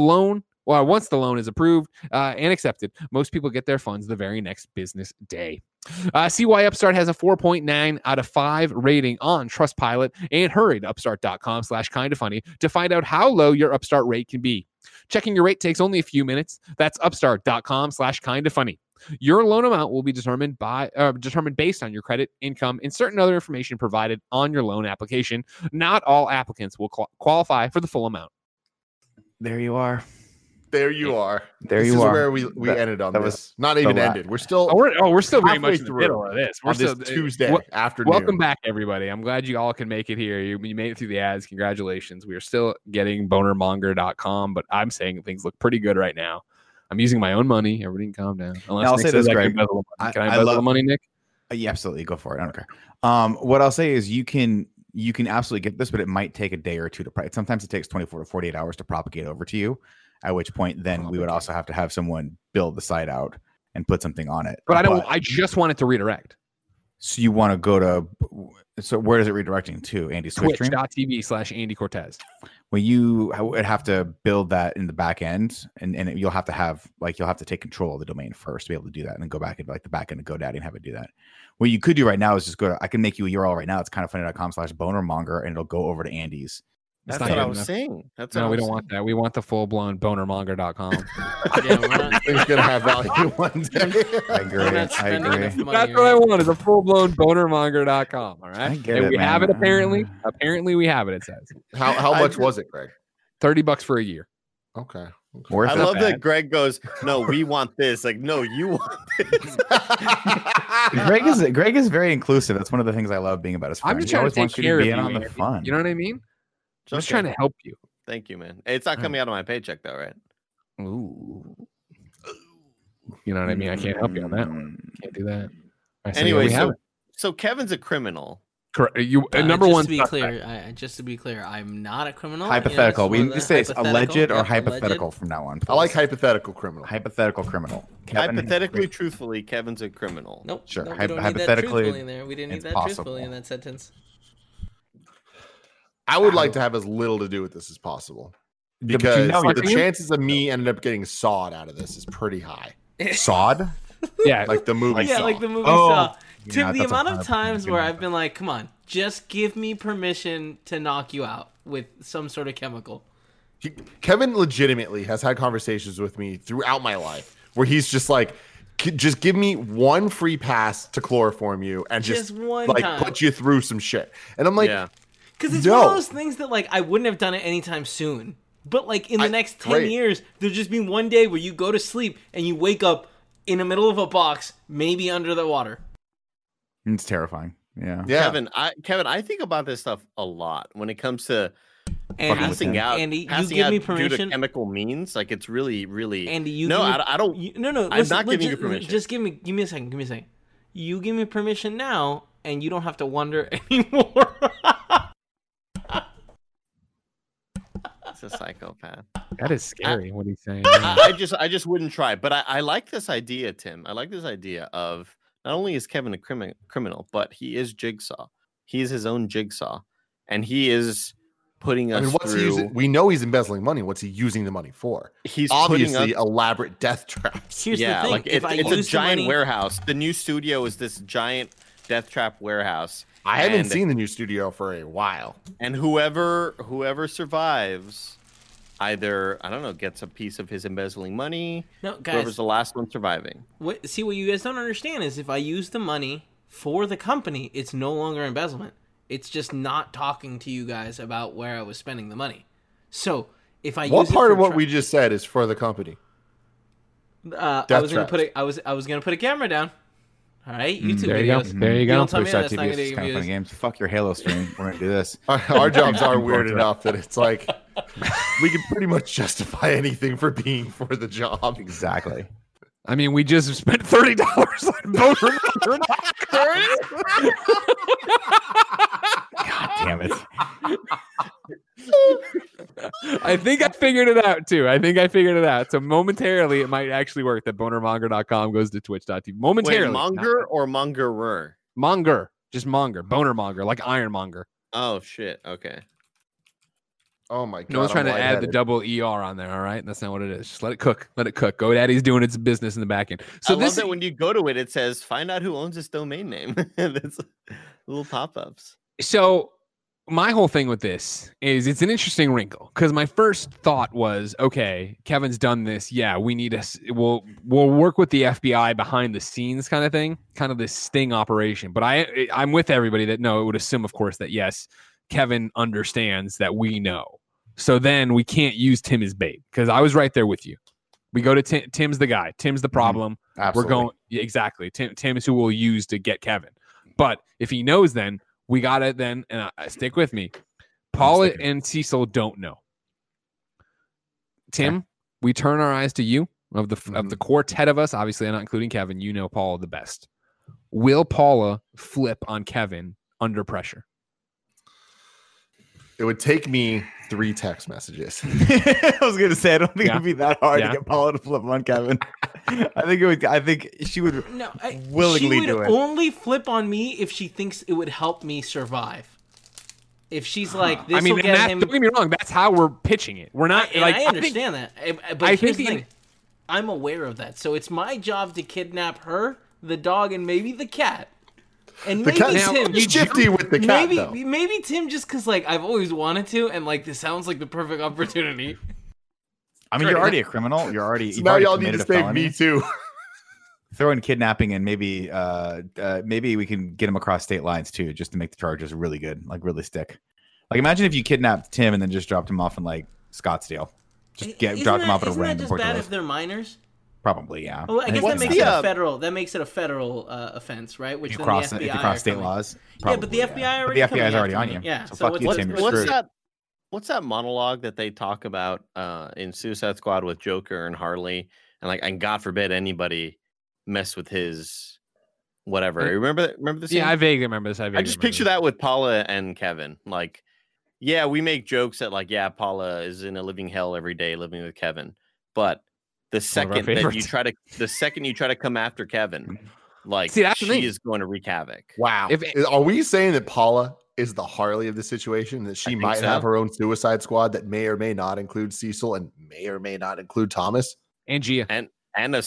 once the loan is approved and accepted, most people get their funds the very next business day. See why Upstart has a 4.9 out of 5 rating on Trustpilot, and hurry to upstart.com/kindafunny to find out how low your Upstart rate can be. Checking your rate takes only a few minutes. That's upstart.com/kindafunny. Your loan amount will be determined based on your credit, income, and certain other information provided on your loan application. Not all applicants will qualify for the full amount. There you are. There you are. This is are. where we ended on this. Not even ended. We're still. We're still very much in the through middle of this. We're still Tuesday afternoon. Welcome back, everybody. I'm glad you all can make it here. You made it through the ads. Congratulations. We are still getting bonermonger.com, but I'm saying things look pretty good right now. I'm using my own money. Everybody can calm down. Unless I'll say this, Greg. Can I embezzle the money, Nick? Yeah, absolutely. Go for it. I don't care. What I'll say is you can absolutely get this, but it might take a day or two to price. Sometimes it takes 24 to 48 hours to propagate over to you. At which point, then we would also have to have someone build the site out and put something on it. But I just want it to redirect. So you want to go to? So where is it redirecting to? Andy's Twitch stream? Twitch.tv/Andy Cortez. Well, you would have to build that in the back end, and you'll have to take control of the domain first to be able to do that, and then go back into the back end of GoDaddy and have it do that. What you could do right now is just I can make you a URL right now. It's kindoffunny.com/bonermonger, and it'll go over to Andy's. That's what I was saying. No, we don't want that. We want the full-blown bonermonger.com. It's going to have value one day. I agree. That's what I want is a full-blown bonermonger.com. All right? We have it, apparently. Apparently, we have it, it says. How much was it, Greg? $30 for a year. Okay. Worth I it. love that Greg goes, no, we want this. Like, no, you want this. Greg is very inclusive. That's one of the things I love being about his friend. I'm just He trying always to take wants you care to of be you. in on the Andy. fun. You know what I mean? I'm just trying to help you. Thank you, man. It's not coming out of my paycheck though, right? Ooh. You know what I mean? I can't help you on that one. Can't do that. Anyway, so Kevin's a criminal. Correct. You number just one. To be clear, just to be clear, I'm not a criminal. Hypothetical. We You know, need to say it's alleged or Yep, hypothetical alleged. from now on. I like hypothetical criminal. Hypothetical criminal. Kevin, Hypothetically, truthfully, Kevin's a criminal. Nope. Sure, Nope, we don't need that hypothetically, truthfully in there. We didn't need it's that possible. truthfully in that sentence. I would like to have as little to do with this as possible because the chances of me ending up getting sawed out of this is pretty high. Sawed? Yeah, Like the movie. Yeah, Saw. like the movie Oh, Saw. yeah, Tim, the that's amount of 100% times where good. I've been like, come on, just give me permission to knock you out with some sort of chemical. Kevin legitimately has had conversations with me throughout my life where he's just like, just give me one free pass to chloroform you and just one like time. put you through some shit. And I'm like, Yeah. Because it's No. one of those things that like I wouldn't have done it anytime soon. But like in the next 10 great. years, there'll just be one day where you go to sleep and you wake up in the middle of a box, maybe under the water. It's terrifying. Yeah. yeah. Kevin, I think about this stuff a lot when it comes to Andy, Andy, you passing give out me due to permission. chemical means. Like it's really, really. Andy, you no, give me, I don't. No. I'm not giving you permission. Just give me a second. Give me a second. You give me permission now, and you don't have to wonder anymore. It's a psychopath. that is scary. What he's saying. I just wouldn't try. But I like this idea, Tim. I like this idea of not only is Kevin a criminal, but he is Jigsaw. He is his own Jigsaw, and he is putting us what's he through. using? We know he's embezzling money. What's he using the money for? He's Obviously putting us, elaborate death traps. Here's the thing: like if I it's a use the giant money, warehouse. The new studio is this giant death trap warehouse. I haven't And- seen the new studio for a while. And whoever survives, either I don't know, gets a piece of his embezzling money. no, Whoever's guys. the last one surviving. What you guys don't understand is if I use the money for the company, it's no longer embezzlement. It's just not talking to you guys about where I was spending the money. So if I What use part it of for what we just said is for the company? I was gonna traps. I was gonna put a camera down. All right, YouTube There you go. videos. There you go. Don't tell me Twitch.tv, that's not gonna it's get kind of funny views. games. Fuck your Halo stream. We're gonna do this. Our jobs are weird enough that it's like we can pretty much justify anything for being for the job. Exactly. I mean, we just spent $30 on voter. God damn it. I think I figured it out too. So momentarily, it might actually work that bonermonger.com goes to twitch.tv. Momentarily. Wait, monger or mongerer? Monger. Just monger. Bonermonger, like Ironmonger. Oh shit. Okay. Oh my god! No one's trying I'm to add the lightheaded. double ER on there, all right? That's not what it is. Just let it cook. Let it cook. GoDaddy's doing its business in the back end. So I this love that when you go to it, it says find out who owns this domain name. That's little pop-ups. So my whole thing with this is it's an interesting wrinkle because my first thought was, okay, Kevin's done this. Yeah, we need we'll work with the FBI behind the scenes kind of thing, kind of this sting operation. But I'm with everybody that no, it would assume, of course, that yes, Kevin understands that we know. So then we can't use Tim as bait because I was right there with you. We go to Tim's the guy. Tim's the problem. Absolutely. We're going exactly. Tim is who we'll use to get Kevin. But if he knows, then we got it. Then and stick with me. Paula and Cecil don't know. Tim, we turn our eyes to you of the quartet of us. Obviously, I'm not including Kevin. You know Paula the best. Will Paula flip on Kevin under pressure? It would take me 3 text messages. I was gonna say I don't think Yeah. it'd be that hard Yeah. to get Paula to flip on Kevin. I think she would No, willingly she would do it. only flip on me if she thinks it would help me survive. If she's like, this I mean, will and get that, him. don't get me wrong. That's how we're pitching it. We're not And like I think- understand that, but I here's think the the- thing: I'm aware of that, so it's my job to kidnap her, the dog, and maybe the cat. And The maybe cat, Tim. you shifty with the cat, though. Maybe Tim, just because like I've always wanted to, and like this sounds like the perfect opportunity. I mean, you're already a criminal. You're already So you've now already y'all need committed to a save felony. me too. Throw in kidnapping and maybe we can get him across state lines too, just to make the charges really good, like really stick. Like imagine if you kidnapped Tim and then just dropped him off in like Scottsdale. Just drop them off at a Isn't that random just port. bad if they're minors? Probably, yeah. Well, I guess What's that makes the, it a federal. That makes it a federal offense, right? Which If you then cross, the FBI if you cross are state coming. laws. Yeah, but the FBI But already. the FBI coming is already after on me. you. Yeah. So So fuck you, what's Tim. You're What's screwed. that? What's that monologue that they talk about in Suicide Squad with Joker and Harley, and God forbid anybody mess with his whatever. Remember the scene? Yeah, I vaguely remember this. I just picture that with Paula and Kevin. Like, yeah, we make jokes that like, yeah, Paula is in a living hell every day living with Kevin, but the second you try to come after Kevin, like, See, that's the thing. she is going to wreak havoc. Wow. Are we saying that Paula is the Harley of the situation? That she might have her own Suicide Squad that may or may not include Cecil and may or may not include Thomas and Gia and a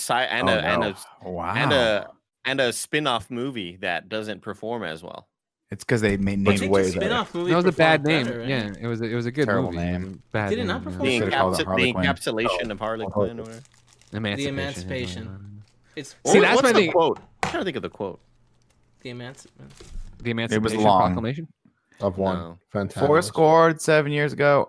spin-off movie that doesn't perform as well. It's because they made I names think way the spin-off movie that was a bad performed name. better, right? Yeah, it was a good Terrible movie. name. Bad Did it name, not yeah. perform? The, should've called it Harley Quinn. encapsulation of Harley Quinn. Or... Emancipation. It's See, that's what's my the thing. quote? I'm trying to think of the quote. the The It was Emancipation long. Proclamation. of one. No. Fantastic. Four scored 7 years ago.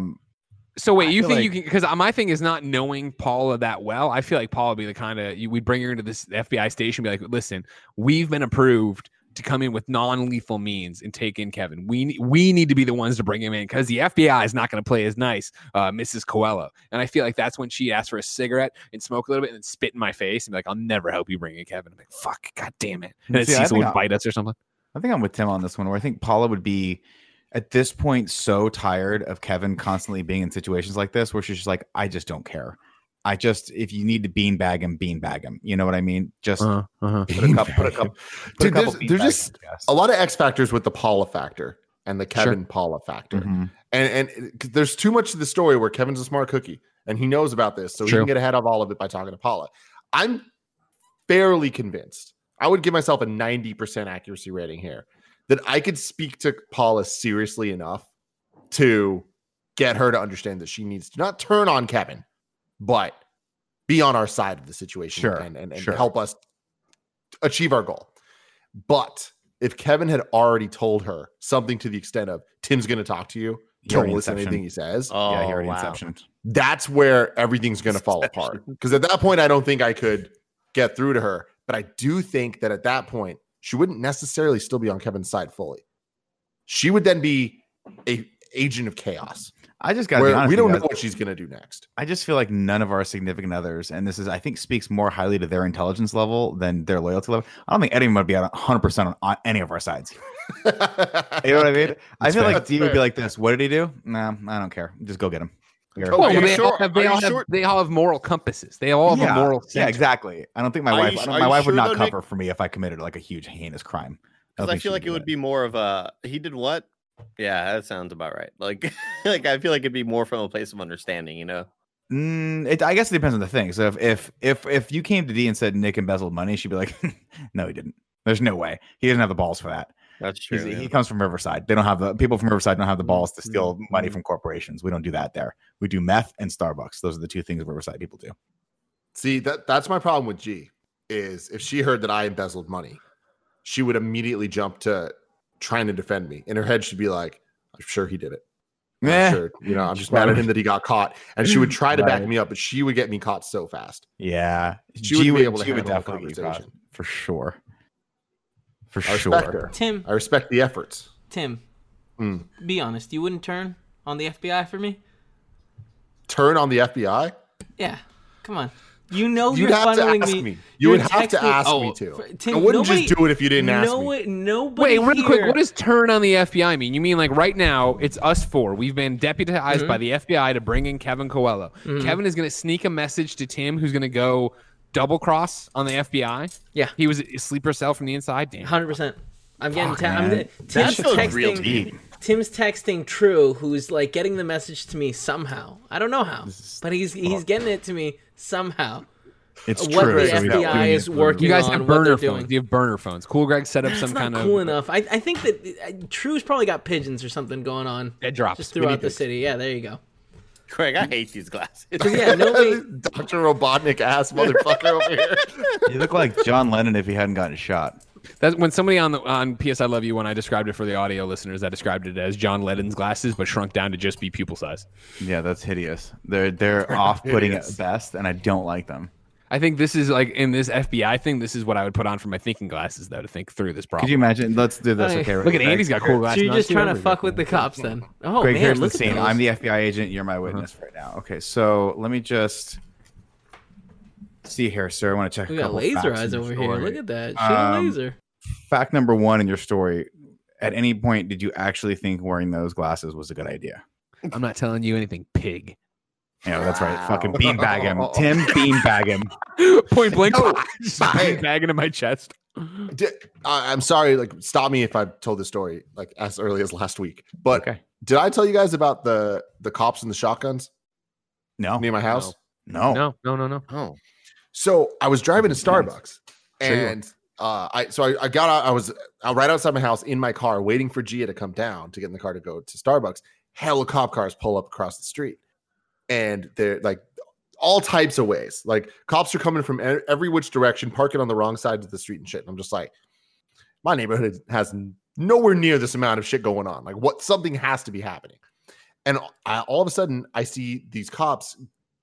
So wait, I you feel think like- you can? Because my thing is not knowing Paula that well. I feel like Paula would be the kind of we'd bring her into this FBI station, and be like, "Listen, we've been approved to come in with non-lethal means and take in Kevin. We need to be the ones to bring him in because the FBI is not going to play as nice, Mrs. Coelho." And I feel like that's when she asked for a cigarette and smoke a little bit and then spit in my face and be like, "I'll never help you bring in Kevin." I'm like, "Fuck, god damn it!" And then See, I Cecil think would bite us or something. I think I'm with Tim on this one, where I think Paula would be at this point so tired of Kevin constantly being in situations like this, where she's just like, I just don't care. If you need to beanbag him. You know what I mean? Just put a couple. Dude, there's beanbags just in his chest. a lot of X factors with the Paula factor and the Kevin Paula factor. Mhm. And 'cause there's too much to the story where Kevin's a smart cookie and he knows about this, so he True. can get ahead of all of it by talking to Paula. I'm fairly convinced. I would give myself a 90% accuracy rating here that I could speak to Paula seriously enough to get her to understand that she needs to not turn on Kevin, but be on our side of the situation and help us achieve our goal. But if Kevin had already told her something to the extent of Tim's going to talk to you, don't listen to anything he says. Oh, Yeah, he already wow. inceptioned. That's where everything's going to fall apart. Because at that point, I don't think I could get through to her. But I do think that at that point, she wouldn't necessarily still be on Kevin's side fully. She would then be a agent of chaos. I just got to be Where honest. we don't with know you guys. what she's going to do next. I just feel like none of our significant others, and this is, I think, speaks more highly to their intelligence level than their loyalty level. I don't think anyone would be at 100% on any of our sides. You know what I mean? I feel like Dee would be like this. What did he do? Nah, I don't care. Just go get him. Here. Oh, Well, are you they, sure? all have, they, Are you all have, sure? they all have moral compasses. They all have a moral Yeah, center. exactly. I don't think my Are wife. you- I don't- are my you wife would sure, not though, Nick? cover for me if I committed like a huge heinous crime. Because I feel like it would be more of a he did what? Yeah, that sounds about right. Like, like I feel like it'd be more from a place of understanding, you know. I guess it depends on the thing. So if you came to Dee and said Nick embezzled money, she'd be like, no, he didn't. There's no way. He doesn't have the balls for that. That's true. He comes from Riverside. They don't have the people from Riverside don't have the balls to steal money from corporations. We don't do that there. We do meth and Starbucks. Those are the two things Riverside people do. See, that's my problem with G, is if she heard that I embezzled money, she would immediately jump to trying to defend me. In her head, she'd be like, I'm sure he did it. I'm sure. I'm just mad at him that he got caught. And she would try to back me up, but she would get me caught so fast. Yeah. She would be able to she would handle the definitely get caught, conversation. for sure. For I respect sure. her. Tim, I respect the efforts. Tim, Mm. be honest. You wouldn't turn on the FBI for me? Turn on the FBI? Yeah. Come on. You know You'd you're have to funneling ask me. me. You would You're have to texting- ask oh, me to. Tim, I wouldn't nobody- just do it if you didn't ask me. Nobody Wait, real quick. here- What does turn on the FBI mean? You mean like right now it's us four. We've been deputized by the FBI to bring in Kevin Coelho. Kevin is going to sneak a message to Tim, who's going to go double cross on the FBI. Yeah. He was a sleeper cell from the inside. Damn. 100%. I'm getting Fuck, man. Tim's feels real texting. Tim's texting True, who's like getting the message to me somehow. I don't know how, but he's getting it to me somehow. It's What true. the So we don't FBI need is to- working You guys on, have what they're burner doing. phones. You have burner phones. Cool Greg set up That's some not kind cool of enough. I think that True's probably got pigeons or something going on dead drops. just We throughout need the to- city. Yeah, there you go. Craig, I hate these glasses. Yeah, nobody. Dr. Robotnik ass motherfucker over here. You look like John Lennon if he hadn't gotten shot. That's when somebody on PS I Love You, when I described it for the audio listeners, I described it as John Lennon's glasses, but shrunk down to just be pupil size. Yeah, that's hideous. They're off-putting at best, and I don't like them. I think this is like in this FBI thing. This is what I would put on for my thinking glasses, though, to think through this problem. Could you imagine? Let's do this. Hey, Okay, Look at Andy's got cool glasses. So you're just on, trying to too. fuck with the cops then? Oh Greg, man, here's the look at scene. those. I'm the FBI agent. You're my witness right now. Okay, so let me just see here, sir. I want to check. We a got couple laser facts eyes in your over here. story. Look at that. Shoot a laser. Fact number one in your story. At any point, did you actually think wearing those glasses was a good idea? I'm not telling you anything, pig. Yeah, that's right. Fucking beanbag him, Tim. Beanbag him. Point blank, No, just I- bagging in my chest. I'm sorry. Like, stop me if I've told this story like as early as last week. But Okay. did I tell you guys about the cops and the shotguns No, near my house? no. No. Oh, so I was driving to Starbucks, Sure you were. and I got out. I was right outside my house in my car, waiting for Gia to come down to get in the car to go to Starbucks. Hella cop cars pull up across the street, and they're like all types of ways. Like cops are coming from every which direction, parking on the wrong side of the street and shit. And I'm just like, my neighborhood has nowhere near this amount of shit going on. Like, what? Something has to be happening. And all of a sudden, I see these cops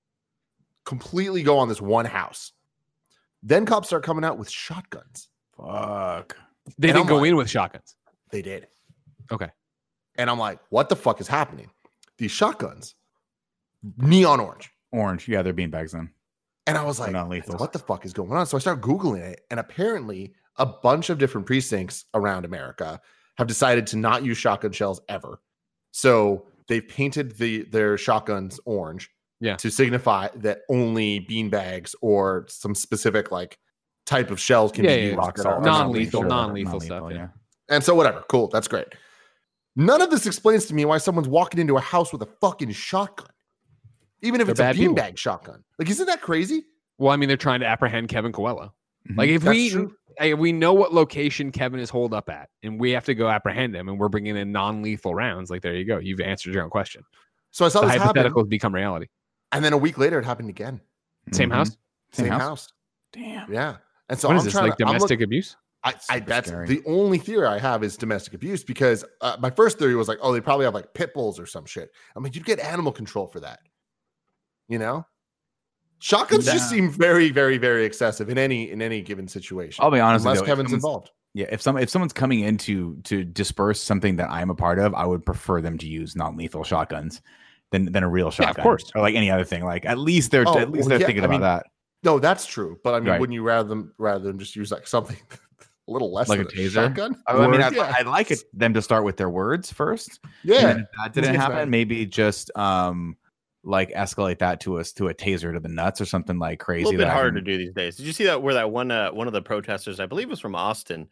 completely go on this one house. Then cops start coming out with shotguns. Fuck. They And didn't I'm go like- in with shotguns. They did. Okay. And I'm like, what the fuck is happening? These shotguns, neon orange. Orange. Yeah, they're beanbags then. And I was They're like, not lethal. what the fuck is going on? So I started Googling it. And apparently, a bunch of different precincts around America have decided to not use shotgun shells ever. So they've painted their shotguns orange to signify that only beanbags or some specific like type of shells can be used. Rock that salt. are Non-lethal, non-lethal. non-lethal stuff. Yeah. And so whatever, cool, that's great. None of this explains to me why someone's walking into a house with a fucking shotgun, even if They're it's a bad people. beanbag shotgun. Like, isn't that crazy? Well, I mean, they're trying to apprehend Kevin Coelho. Mhm. Like, if That's true. we know what location Kevin is holed up at, and we have to go apprehend him, and we're bringing in non-lethal rounds, like there you go. You've answered your own question. So I saw The this happen, hypotheticals become reality. and then a week later, it happened again. Same Mhm. house. Same house? house. Damn. Yeah. And so What I'm is this? trying Like to I'm domestic abuse? I Super that's scary. the only theory I have is domestic abuse because my first theory was like, oh, they probably have like pit bulls or some shit. I mean, you'd get animal control for that, you know. Shotguns just seem very, very, very excessive in any given situation. I'll be honest with unless you, if Kevin's someone's- involved. Yeah, if someone's coming in to disperse something that I'm a part of, I would prefer them to use non-lethal shotguns than a real Yeah, of shotgun. course. Or like any other thing. Like at least they're Oh, at least well, they're yeah, thinking I about mean, that. No, that's true. But I mean, Right. wouldn't you rather than just use like something a little less Like than a taser? shotgun? I mean, Words, yeah. I'd like them to start with their words first. And Yeah. then if that didn't Yes, happen, man. maybe just like escalate that to a taser to the nuts or something like A crazy. little bit that I harder to can- do these days. Did you see that where that one of the protesters, I believe, was from Austin?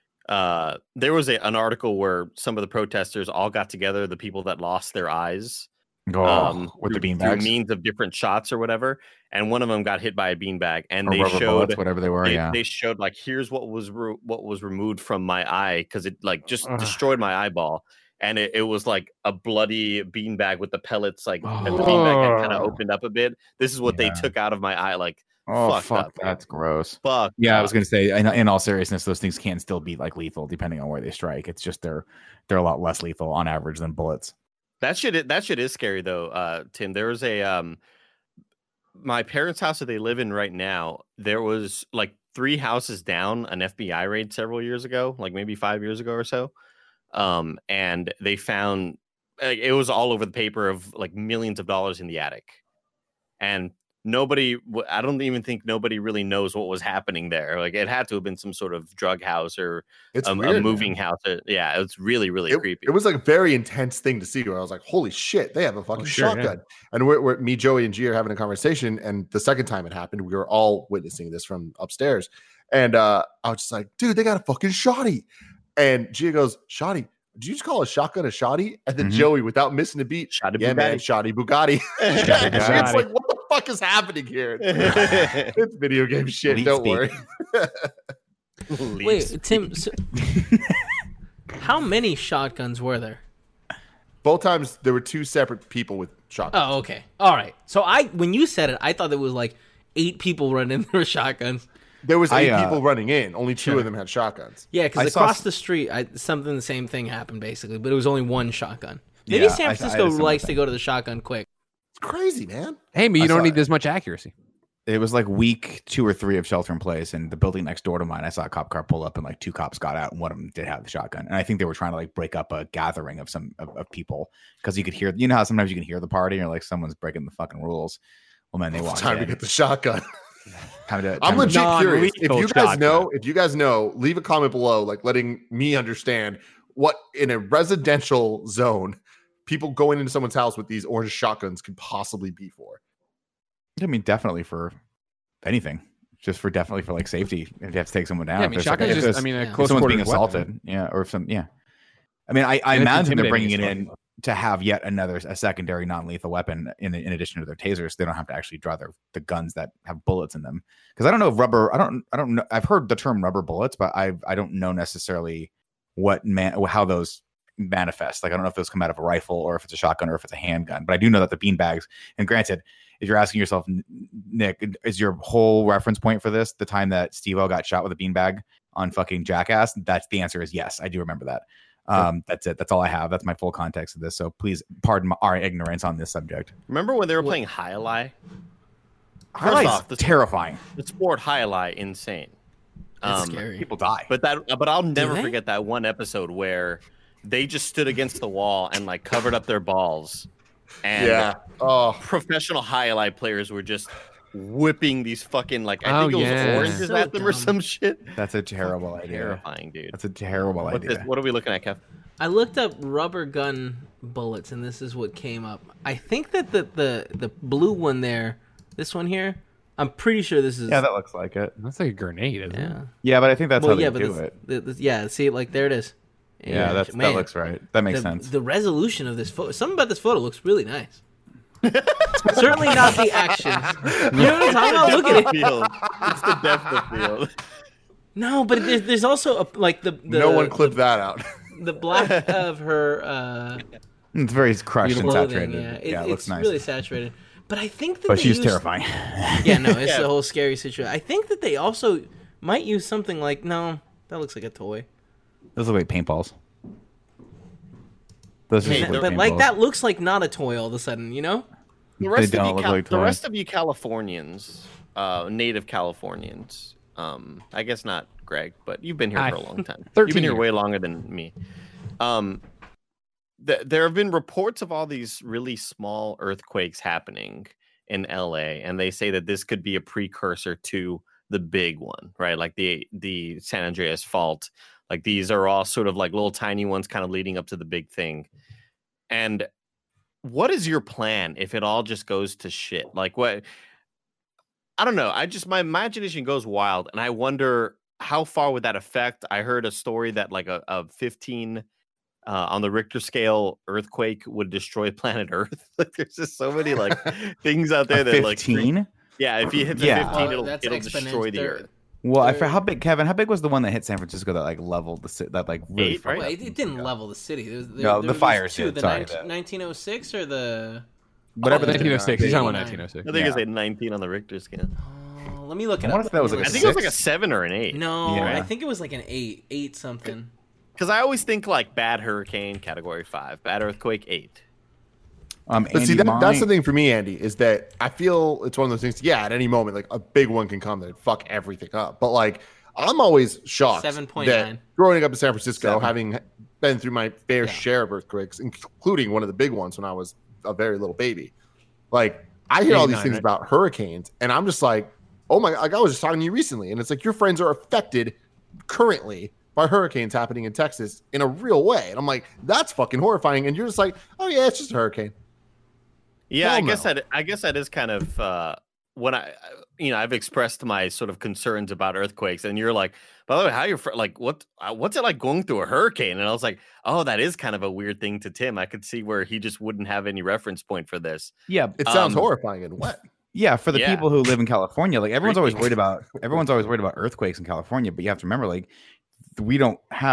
There was an article where some of the protesters all got together, the people that lost their eyes, with the through beanbags means of different shots or whatever, and one of them got hit by a beanbag, and or they rubber showed bullets, whatever they were. they showed like here's what was removed from my eye because it like just Ugh. destroyed my eyeball. And it was like a bloody beanbag with the pellets, like and the Oh. beanbag had kind of opened up a bit. This is what Yeah. they took out of my eye. Like, Oh fucked fuck, up, man. that's gross. fuck. Yeah, I up. was gonna say, in all seriousness, those things can still be like lethal depending on where they strike. It's just they're a lot less lethal on average than bullets. That shit is scary though, Tim. There was a my parents' house that they live in right now. There was like 3 houses down an FBI raid several years ago, like maybe 5 years ago or so. And they found it was all over the paper of like millions of dollars in the attic, and I don't even think nobody really knows what was happening there. Like it had to have been some sort of drug house or It's a weird, moving man. house. Yeah, it was really, really creepy. It was like a very intense thing to see where I was like, holy shit, they have a fucking sure, yeah. shotgun. And we're me, Joey, and G are having a conversation. And the second time it happened, we were all witnessing this from upstairs. And I was just like, dude, they got a fucking shotty. And Gia goes, shotty? Did you just call a shotgun a shotty? And then Mhm. Joey, without missing a beat, Shotty yeah, man, Bugatti. shotty Bugatti. Shotty And Gia's Bugatti. like, what the fuck is happening here? It's video game shit. Leap Don't speed. worry. Wait, Tim. So, how many shotguns were there? Both times there were 2 separate people with shotguns. Oh, okay. All right. So when you said it, I thought there was like 8 people running in with shotguns. There was 8 people running in. Only 2 Sure. of them had shotguns. Yeah, because across the street, the same thing happened basically, but it was only one shotgun. Maybe Yeah, San I Francisco had a similar likes to thing. go to the shotgun quick. It's crazy, man. Hey, but I you don't saw need it. as much accuracy. It was like week 2 or 3 of shelter in place, and the building next door to mine, I saw a cop car pull up, and like 2 cops got out, and one of them did have the shotgun. And I think they were trying to like break up a gathering of of people because you could hear, you know how sometimes you can hear the party, and you're like, someone's breaking the fucking rules. Well, man, they It's walked time to in. get the shotgun. I'm I'm legit curious. If Non-lethal you guys shotgun. know, leave a comment below, like letting me understand what in a residential zone people going into someone's house with these orange shotguns could possibly be for. I mean, definitely for anything, just for definitely for like safety. If you have to take someone down, Yeah, I if mean, there's, like, shotgun if is there's- just, I mean, a if close if someone's being quarters weapon. assaulted, yeah, or if some, yeah. I mean, I And it's imagine they're intimidating bringing it as in to have yet a secondary non-lethal weapon in addition to their tasers. They don't have to actually draw the guns that have bullets in them. Because I don't know if rubber. I don't know. I've heard the term rubber bullets, but I don't know necessarily how those manifest. Like I don't know if those come out of a rifle or if it's a shotgun or if it's a handgun. But I do know that the beanbags. And granted, if you're asking yourself, Nick, is your whole reference point for this the time that Steve-O got shot with a beanbag on fucking Jackass? That's the answer is yes. I do remember that. That's it. That's all I have. That's my full context of this. So please pardon our ignorance on this subject. Remember when they were playing High-Lie? Highlight's off, the- terrifying. The sport High-Lie, insane. That's scary. People die. But I'll never they? forget that one episode where they just stood against the wall and like covered up their balls, and Yeah. Oh, professional High-Lie players were just whipping these fucking like I Oh, think it was yeah. oranges So at them or dumb. some shit. That's a terrible idea. Terrifying, dude. That's a terrible idea. What are we looking at, Kev? I looked up rubber gun bullets, and this is what came up. I think that the blue one there, this one here, I'm pretty sure this is. Yeah, that looks like it. That's like a grenade, isn't it? yeah. Yeah, but I think that's how they yeah, but do it's- it. yeah, see, like there it is. Yeah, that man, looks right. That makes the, sense. The resolution of this photo, something about this photo looks really nice. Certainly not the actions. You know what I'm talking about? Look at it. Field. It's the depth of field. No, but there's also like the no one clipped that out. the black of her It's very crushed and clothing. saturated. Yeah, It looks it's nice. really saturated. But I think that But they she's used- terrifying. Yeah, no, it's Yeah. the whole scary situation. I think that they also might use something like that looks like a toy. Those look like paintballs. Those Hey, just look But like like paintballs. that looks like not a toy all of a sudden, you know? The rest, They of don't you, look like the toys. rest of you Californians, native Californians, I guess not Greg, but you've been here for a long time. 13 You've been here years. way longer than me. There have been reports of all these really small earthquakes happening in LA, and they say that this could be a precursor to the big one, right? Like the San Andreas fault. Like these are all sort of like little tiny ones kind of leading up to the big thing. And what is your plan if it all just goes to shit? Like what? I don't know. My imagination goes wild, and I wonder how far would that affect? I heard a story that like a 15 on the Richter scale earthquake would destroy planet Earth. Like there's just so many like things out there that like 15? yeah, if you hit the Yeah. 15, Oh, it'll that's destroy the exponential. Earth. Well, They're- how big, Kevin? How big was the one that hit San Francisco that like leveled that like really? 8, right? Well, it didn't level the city. No, the fires two. did, The sorry. 1906 or the. Whatever. Oh, they did. 1906. He's talking about 89. 1906. I think it's Yeah. like 19 on the Richter scale. Oh, let me look it I up. wonder if that was Let me like I a look think it was like a 6? 7 or an 8. No, Yeah. I think it was like an 8 something. Because I always think like bad hurricane, category 5, bad earthquake, 8. But see, Andy, that's the thing for me, Andy, is that I feel it's one of those things. Yeah, at any moment, like a big one can come that fuck everything up. But like, I'm always shocked 7.9. that growing up in San Francisco, 7. having been through my fair Yeah. share of earthquakes, including one of the big ones when I was a very little baby. Like, I hear all these 89, things right? about hurricanes, and I'm just like, oh my! Like I was just talking to you recently, and it's like your friends are affected currently by hurricanes happening in Texas in a real way, and I'm like, that's fucking horrifying. And you're just like, oh yeah, it's just a hurricane. Yeah, Hell I guess that is kind of when I've expressed my sort of concerns about earthquakes, and you're like, by the way, how you're like, what's it like going through a hurricane? And I was like, oh, that is kind of a weird thing to Tim. I could see where he just wouldn't have any reference point for this. Yeah, It sounds Um, horrifying and wet. yeah. For the Yeah. people who live in California, like everyone's always Creepy. worried about earthquakes in California, but you have to remember, like we don't have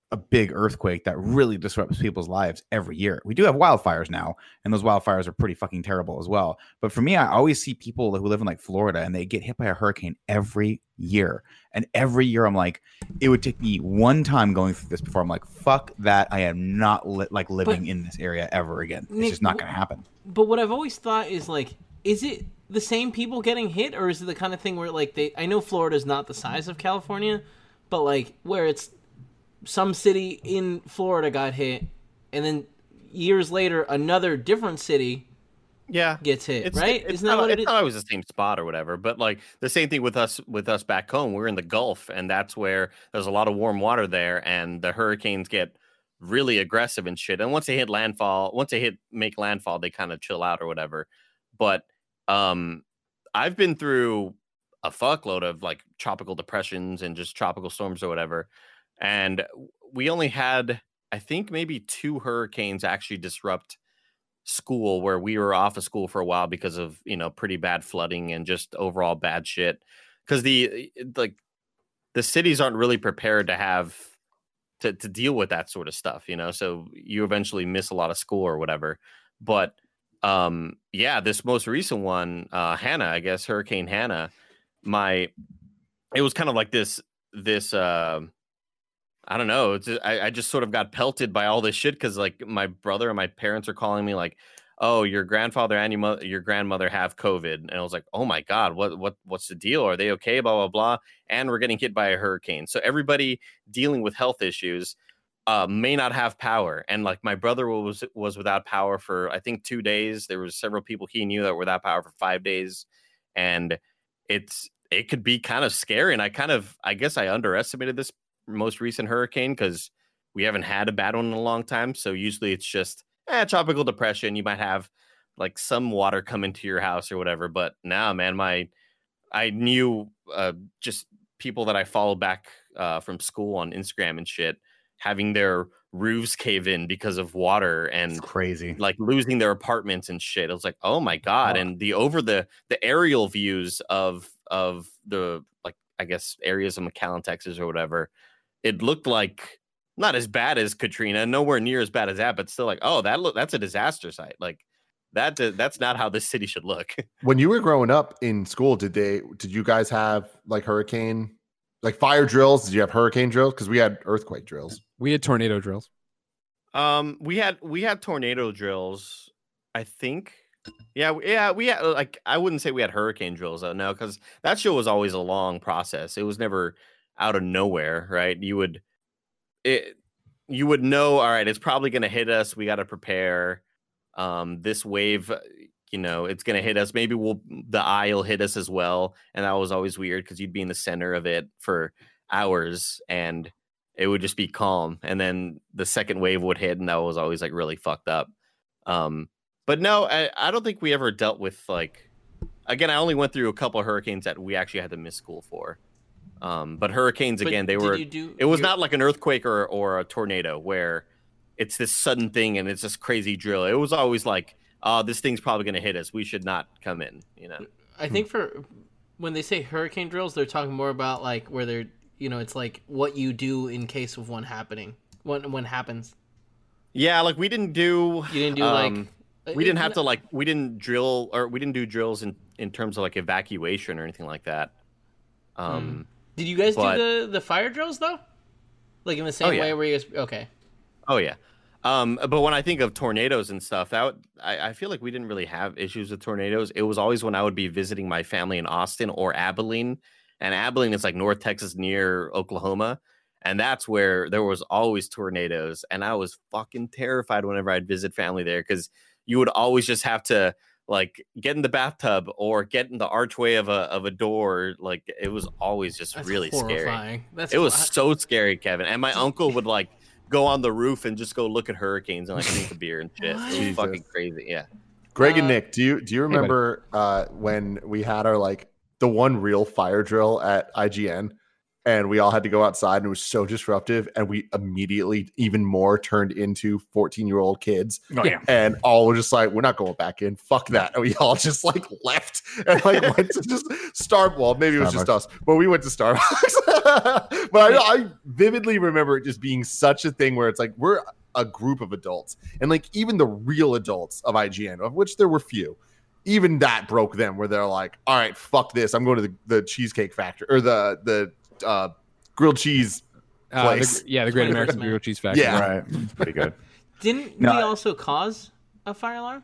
a big earthquake that really disrupts people's lives every year. We do have wildfires now, and those wildfires are pretty fucking terrible as well. But for me, I always see people who live in like Florida and they get hit by a hurricane every year. And every year I'm like, it would take me one time going through this before I'm like, fuck that. I am not living in this area ever again. It's just not going to happen. But what I've always thought is like, is it the same people getting hit, or is it the kind of thing where like I know Florida's not the size of California, but like where it's some city in Florida got hit, and then years later another different city gets hit, right? Isn't that what it is? It's not always the same spot or whatever, but like the same thing with us back home. We're in the Gulf, and that's where there's a lot of warm water there, and the hurricanes get really aggressive and shit. And once they make landfall, they kind of chill out or whatever. But I've been through a fuckload of like tropical depressions and just tropical storms or whatever. And we only had, I think, maybe 2 hurricanes actually disrupt school where we were off of school for a while because of, pretty bad flooding and just overall bad shit. Because the cities aren't really prepared to have to deal with that sort of stuff, so you eventually miss a lot of school or whatever. But this most recent one, Hannah, I guess, Hurricane Hannah, it was kind of like this I don't know. I just sort of got pelted by all this shit because like my brother and my parents are calling me like, "Oh, your grandfather and your grandmother have COVID," and I was like, "Oh my god, what's the deal? Are they okay?" Blah blah blah. And we're getting hit by a hurricane, so everybody dealing with health issues may not have power. And like my brother was without power for I think 2 days. There was several people he knew that were without power for 5 days, and it could be kind of scary. And I guess I underestimated this most recent hurricane because we haven't had a bad one in a long time. So usually it's just tropical depression. You might have like some water come into your house or whatever. But now, man, I knew just people that I follow back from school on Instagram and shit having their roofs cave in because of water and it's crazy, like losing their apartments and shit. I was like, oh my god. And the aerial views of the like I guess areas of McAllen, Texas or whatever, it looked like not as bad as Katrina, nowhere near as bad as that, but still like, oh, that's a disaster site. Like that's not how this city should look. When you were growing up in school, did you guys have like hurricane, like fire drills? Did you have hurricane drills? Because we had earthquake drills. We had tornado drills. We had tornado drills, I think. Yeah, we had like I wouldn't say we had hurricane drills though, no, because that shit was always a long process. It was never out of nowhere, right? You would know, all right, it's probably going to hit us. We got to prepare. This wave, it's going to hit us. Maybe the eye will hit us as well. And that was always weird because you'd be in the center of it for hours and it would just be calm. And then the second wave would hit and that was always like really fucked up. But no, I don't think we ever dealt with like, again, I only went through a couple of hurricanes that we actually had to miss school for. But hurricanes, again, it was not like an earthquake or a tornado where it's this sudden thing and it's this crazy drill. It was always like, this thing's probably going to hit us. We should not come in, I think when they say hurricane drills, they're talking more about like where they're, it's like what you do in case of one happening, when happens. Yeah, like we didn't do. You didn't do like. We didn't have to like. We didn't drill or we didn't do drills in terms of like evacuation or anything like that. Did you guys do the fire drills though? Like in the same way where you guys okay. Oh yeah. But when I think of tornadoes and stuff, I feel like we didn't really have issues with tornadoes. It was always when I would be visiting my family in Austin or Abilene. And Abilene is like North Texas near Oklahoma. And that's where there was always tornadoes. And I was fucking terrified whenever I'd visit family there because you would always just have to like get in the bathtub or get in the archway of a door. Like it was always just really horrifying. Scary. It was so scary, Kevin. And my uncle would like go on the roof and just go look at hurricanes and like drink a beer and shit. It was fucking crazy. Yeah. Greg and Nick, do you remember when we had our like the one real fire drill at IGN and we all had to go outside, and it was so disruptive, and we immediately even more turned into 14-year-old kids. Oh, yeah. And all were just like, we're not going back in, fuck that. And we all just like left and like went to just Starbucks. Maybe it was just us, but we went to Starbucks. But I vividly remember it just being such a thing where it's like we're a group of adults, and like even the real adults of IGN, of which there were few, even that broke them, where they're like, all right, fuck this, I'm going to the Cheesecake Factory or the grilled cheese place. The Great American Grilled Cheese Factory. Yeah. Right. Pretty good. Didn't we also cause a fire alarm?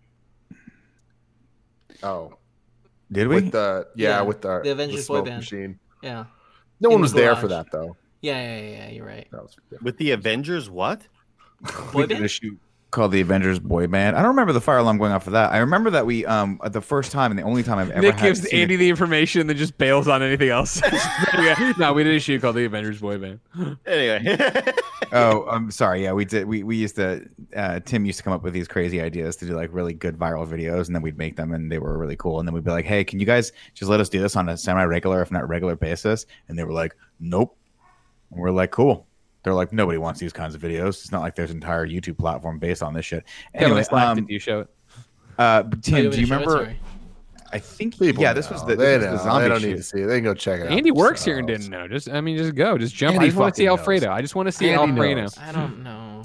Oh, Did we? with the the Avengers boy smoke band. machine. Yeah. No In one the was there garage. for that though. Yeah. You're right. That was With the Avengers, what? Boy We did a band? shoot called the Avengers Boy Band. I don't remember the fire alarm going off for that. I remember that we the first time and the only time I've ever Nick had gives seen Andy the information and then just bails on anything else. No, we did a shoot called the Avengers Boy Band. Anyway. Oh, I'm sorry. Yeah, we did. We used to. Tim used to come up with these crazy ideas to do like really good viral videos, and then we'd make them, and they were really cool. And then we'd be like, "Hey, can you guys just let us do this on a semi-regular, if not regular basis?" And they were like, "Nope." And we're like, "Cool." They're like, "Nobody wants these kinds of videos. It's not like there's an entire YouTube platform based on this shit." Anyway, Did you show it? but Tim, Oh, do you want me to show it? remember? Sorry. I think People this know. was the They this was know. the zombie They don't shoot. need to see it. They can go check it out. Andy works here and themselves. didn't know. Just go. Just jump. Andy I just want to see fucking Alfredo. knows. I just want to see Andy Alfredo. knows. I don't know.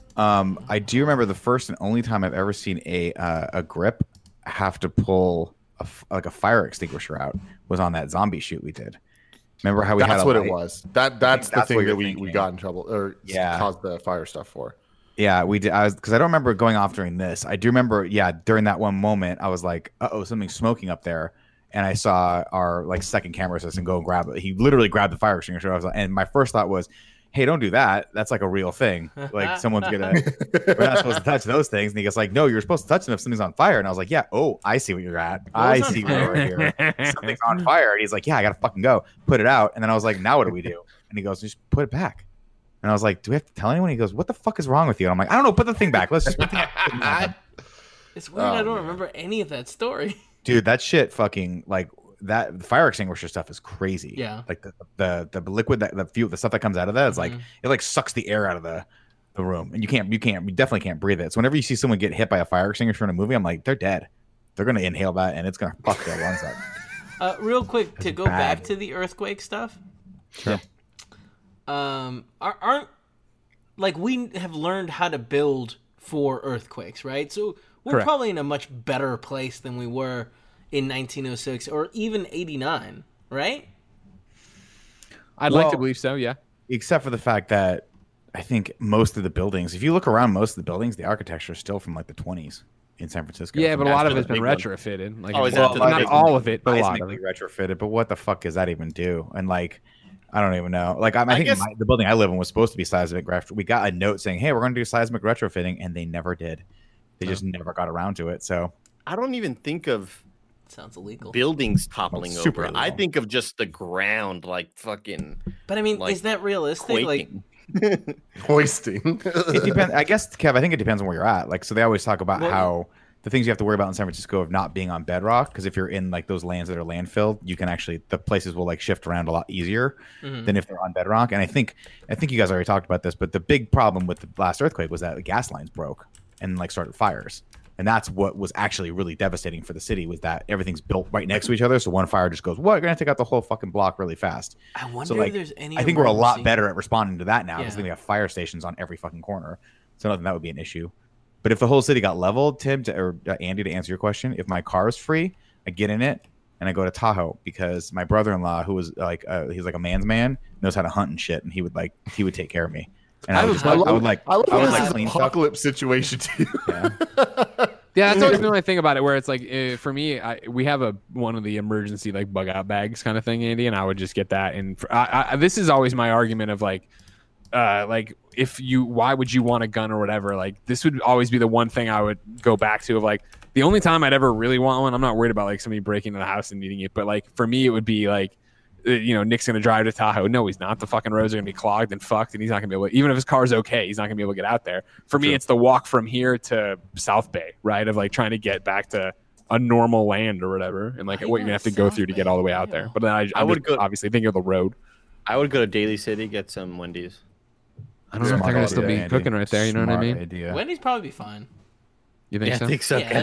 I do remember the first and only time I've ever seen a grip have to pull a fire extinguisher out was on that zombie shoot we did. Remember how we had That's a what light? it was. That's the that's what thing that you're we thinking. got in trouble or caused the fire stuff for. Yeah, we did. Because I don't remember going off during this. I do remember, during that one moment, I was like, "Uh-oh, something's smoking up there," and I saw our like second camera assistant go and grab it. He literally grabbed the fire extinguisher. I was like, and my first thought was, "Hey, don't do that. That's like a real thing. Like someone's gonna. We're not supposed to touch those things." And he goes like, "No, you're supposed to touch them if something's on fire." And I was like, "Yeah. Oh, I see what you're at. I was on see fire? where we're here. Something's on fire." And he's like, "Yeah, I gotta fucking go put it out." And then I was like, "Now what do we do?" And he goes, "Just put it back." And I was like, "Do we have to tell anyone?" He goes, "What the fuck is wrong with you?" And I'm like, "I don't know. Put the thing back. Let's just put the thing back." It's weird. I don't remember any of that story. Dude, that shit fucking like that the fire extinguisher stuff is crazy. Yeah. Like the liquid that the fuel, the stuff that comes out of that is like it like sucks the air out of the room, and you definitely can't breathe it. So whenever you see someone get hit by a fire extinguisher in a movie, I'm like, they're dead. They're gonna inhale that, and it's gonna fuck their lungs up. Real quick to go bad. back to the earthquake stuff. Sure. Aren't like we have learned how to build for earthquakes, right? So we're Correct. probably in a much better place than we were in 1906 or even 89, right? I'd like to Well- believe so. Yeah. Except for the fact that I think most of the buildings, if you look around most of the buildings, the architecture is still from like the 20s in San Francisco. Yeah, but a lot of the it's been big one. retrofitted. Like, Oh, is well, that the not big all of it, but a lot of seismically it. retrofitted, but what the fuck does that even do? And like, I don't even know. Like, I think guess- the building I live in was supposed to be seismic retro. We got a note saying, "Hey, we're going to do seismic retrofitting," and they never did. They just never got around to it. So I don't even think of Sounds illegal. buildings toppling super over. I illegal. think of just the ground, like fucking But I mean, like, is that realistic? Like, quaking. Hoisting. it depends. I guess, Kev, I think it depends on where you're at. Like, so they always talk about Well, how the things you have to worry about in San Francisco of not being on bedrock. Because if you're in like those lands that are landfilled, you can actually the places will like shift around a lot easier than if they're on bedrock. And I think you guys already talked about this, but the big problem with the last earthquake was that the gas lines broke and like started fires. And that's what was actually really devastating for the city was that everything's built right next to each other. So one fire just goes, "What? You're gonna take out the whole fucking block really fast." I wonder So like, if there's any. I think we're a lot emergency- better at responding to that now because Yeah. we have fire stations on every fucking corner. So nothing that would be an issue. But if the whole city got leveled, Tim or Andy, to answer your question, if my car is free, I get in it and I go to Tahoe because my brother-in-law, who was like he's like a man's man, knows how to hunt and shit, and he would take care of me. And I would this clean stuff. apocalypse situation too. Yeah. Yeah, that's always been my thing about it. Where it's like, for me, we have one of the emergency like bug out bags kind of thing, Andy, and I would just get that. And this is always my argument of like why would you want a gun or whatever? Like this would always be the one thing I would go back to of like the only time I'd ever really want one. I'm not worried about like somebody breaking into the house and needing it, but like for me, it would be like. Nick's gonna drive to Tahoe. No, he's not. The fucking roads are gonna be clogged and fucked, and he's not gonna be able. Even if his car's okay, he's not gonna be able to get out there. For me, it's the walk from here to South Bay, right? Of like trying to get back to a normal land or whatever, and like Why what you're gonna have to go South through to get all the way out there. Bay? But then I would obviously think of the road. I would go to Daly City, get some Wendy's. I don't know if they're gonna still be Andy. cooking right there. You know what I Smart mean? idea. Wendy's probably be fine. You think Yeah, so? I think so. Yeah,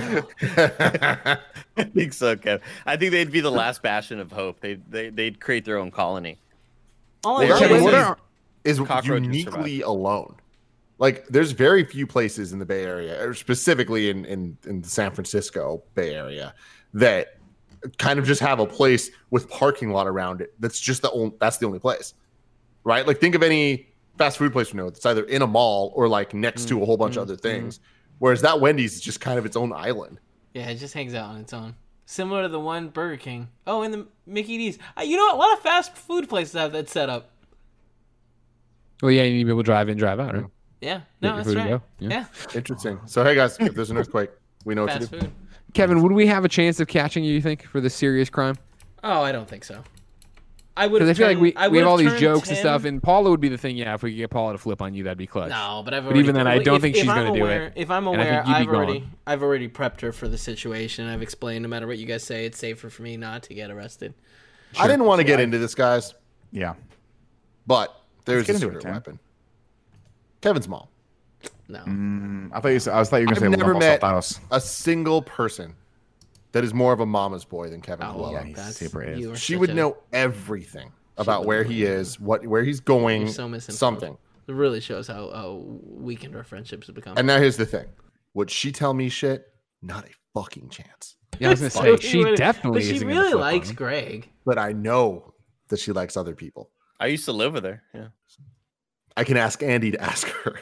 Kev. no. I think so, Kev. I think they'd be the last bastion of hope. They'd create their own colony. All Well, I Kevin, know what is are- is Cockroaches uniquely alone. Like there's very few places in the Bay Area, or specifically in the San Francisco Bay Area, that kind of just have a place with parking lot around it. That's just that's the only place, right? Like think of any fast food place you know. It's either in a mall or like next to a whole bunch of other things. Whereas that Wendy's is just kind of its own island. yeah, it just hangs out on its own. Similar to the one Burger King. Oh, and the Mickey D's. You know what? A lot of fast food places have that set up. Well, yeah, you need to be able to drive in, drive out, right? Yeah, Get no, your that's food right. to go. Yeah. Yeah. Interesting. So hey guys, if there's an earthquake, we know what to Fast do. food. Kevin, would we have a chance of catching you think for this serious crime? Oh, I don't think so. I would. Because I feel like we have all these turned jokes and Tim- stuff, and Paula would be the thing. Yeah, if we could get Paula to flip on you, that'd be clutch. No, but I've But already. even then, I don't think she's I'm gonna do aware- it. If I'm And I aware, think you'd be I've already prepped her for the situation. I've explained no matter what you guys say, it's safer for me not to get arrested. I didn't want to get into this, guys, Yeah. but there's get a into it, secret Tim. weapon. Kevin's mom. No. I thought you were going to say I've never Lomos met Saltados. a single person that is more of a mama's boy than Kevin Oh, Coelho. yeah, he's that's, super is. you are She such would a- know everything about would where know he is, where he's going, You're so misinformed. something. It really shows how weakened our friendships have become. And now here's the thing: would she tell me shit? Not a fucking chance. Yeah, I was gonna say So she wouldn't- definitely. But she isn't gonna really flip on likes him. Greg. But I know that she likes other people. I used to live with her. Yeah. I can ask Andy to ask her.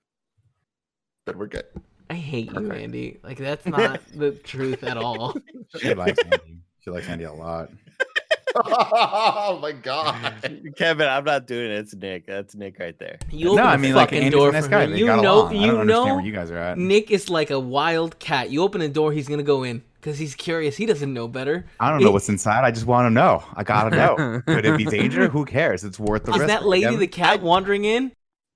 But we're good. I hate you, Andy. Like that's not the truth at all. She likes Andy. She likes Andy a lot. Oh my god! Kevin, I'm not doing it. It's Nick. That's Nick right there. You No, open I the mean, like, fucking Andy's a door nice for guy. him. They You got know, along. I you don't understand know, where you guys are at. Nick is like a wild cat. You open the door, he's gonna go in because he's curious. He doesn't know better. I don't know what's inside. I just want to know. I gotta know. Could it be danger? Who cares? It's worth the Is risk. that lady Kevin. the cat wandering in?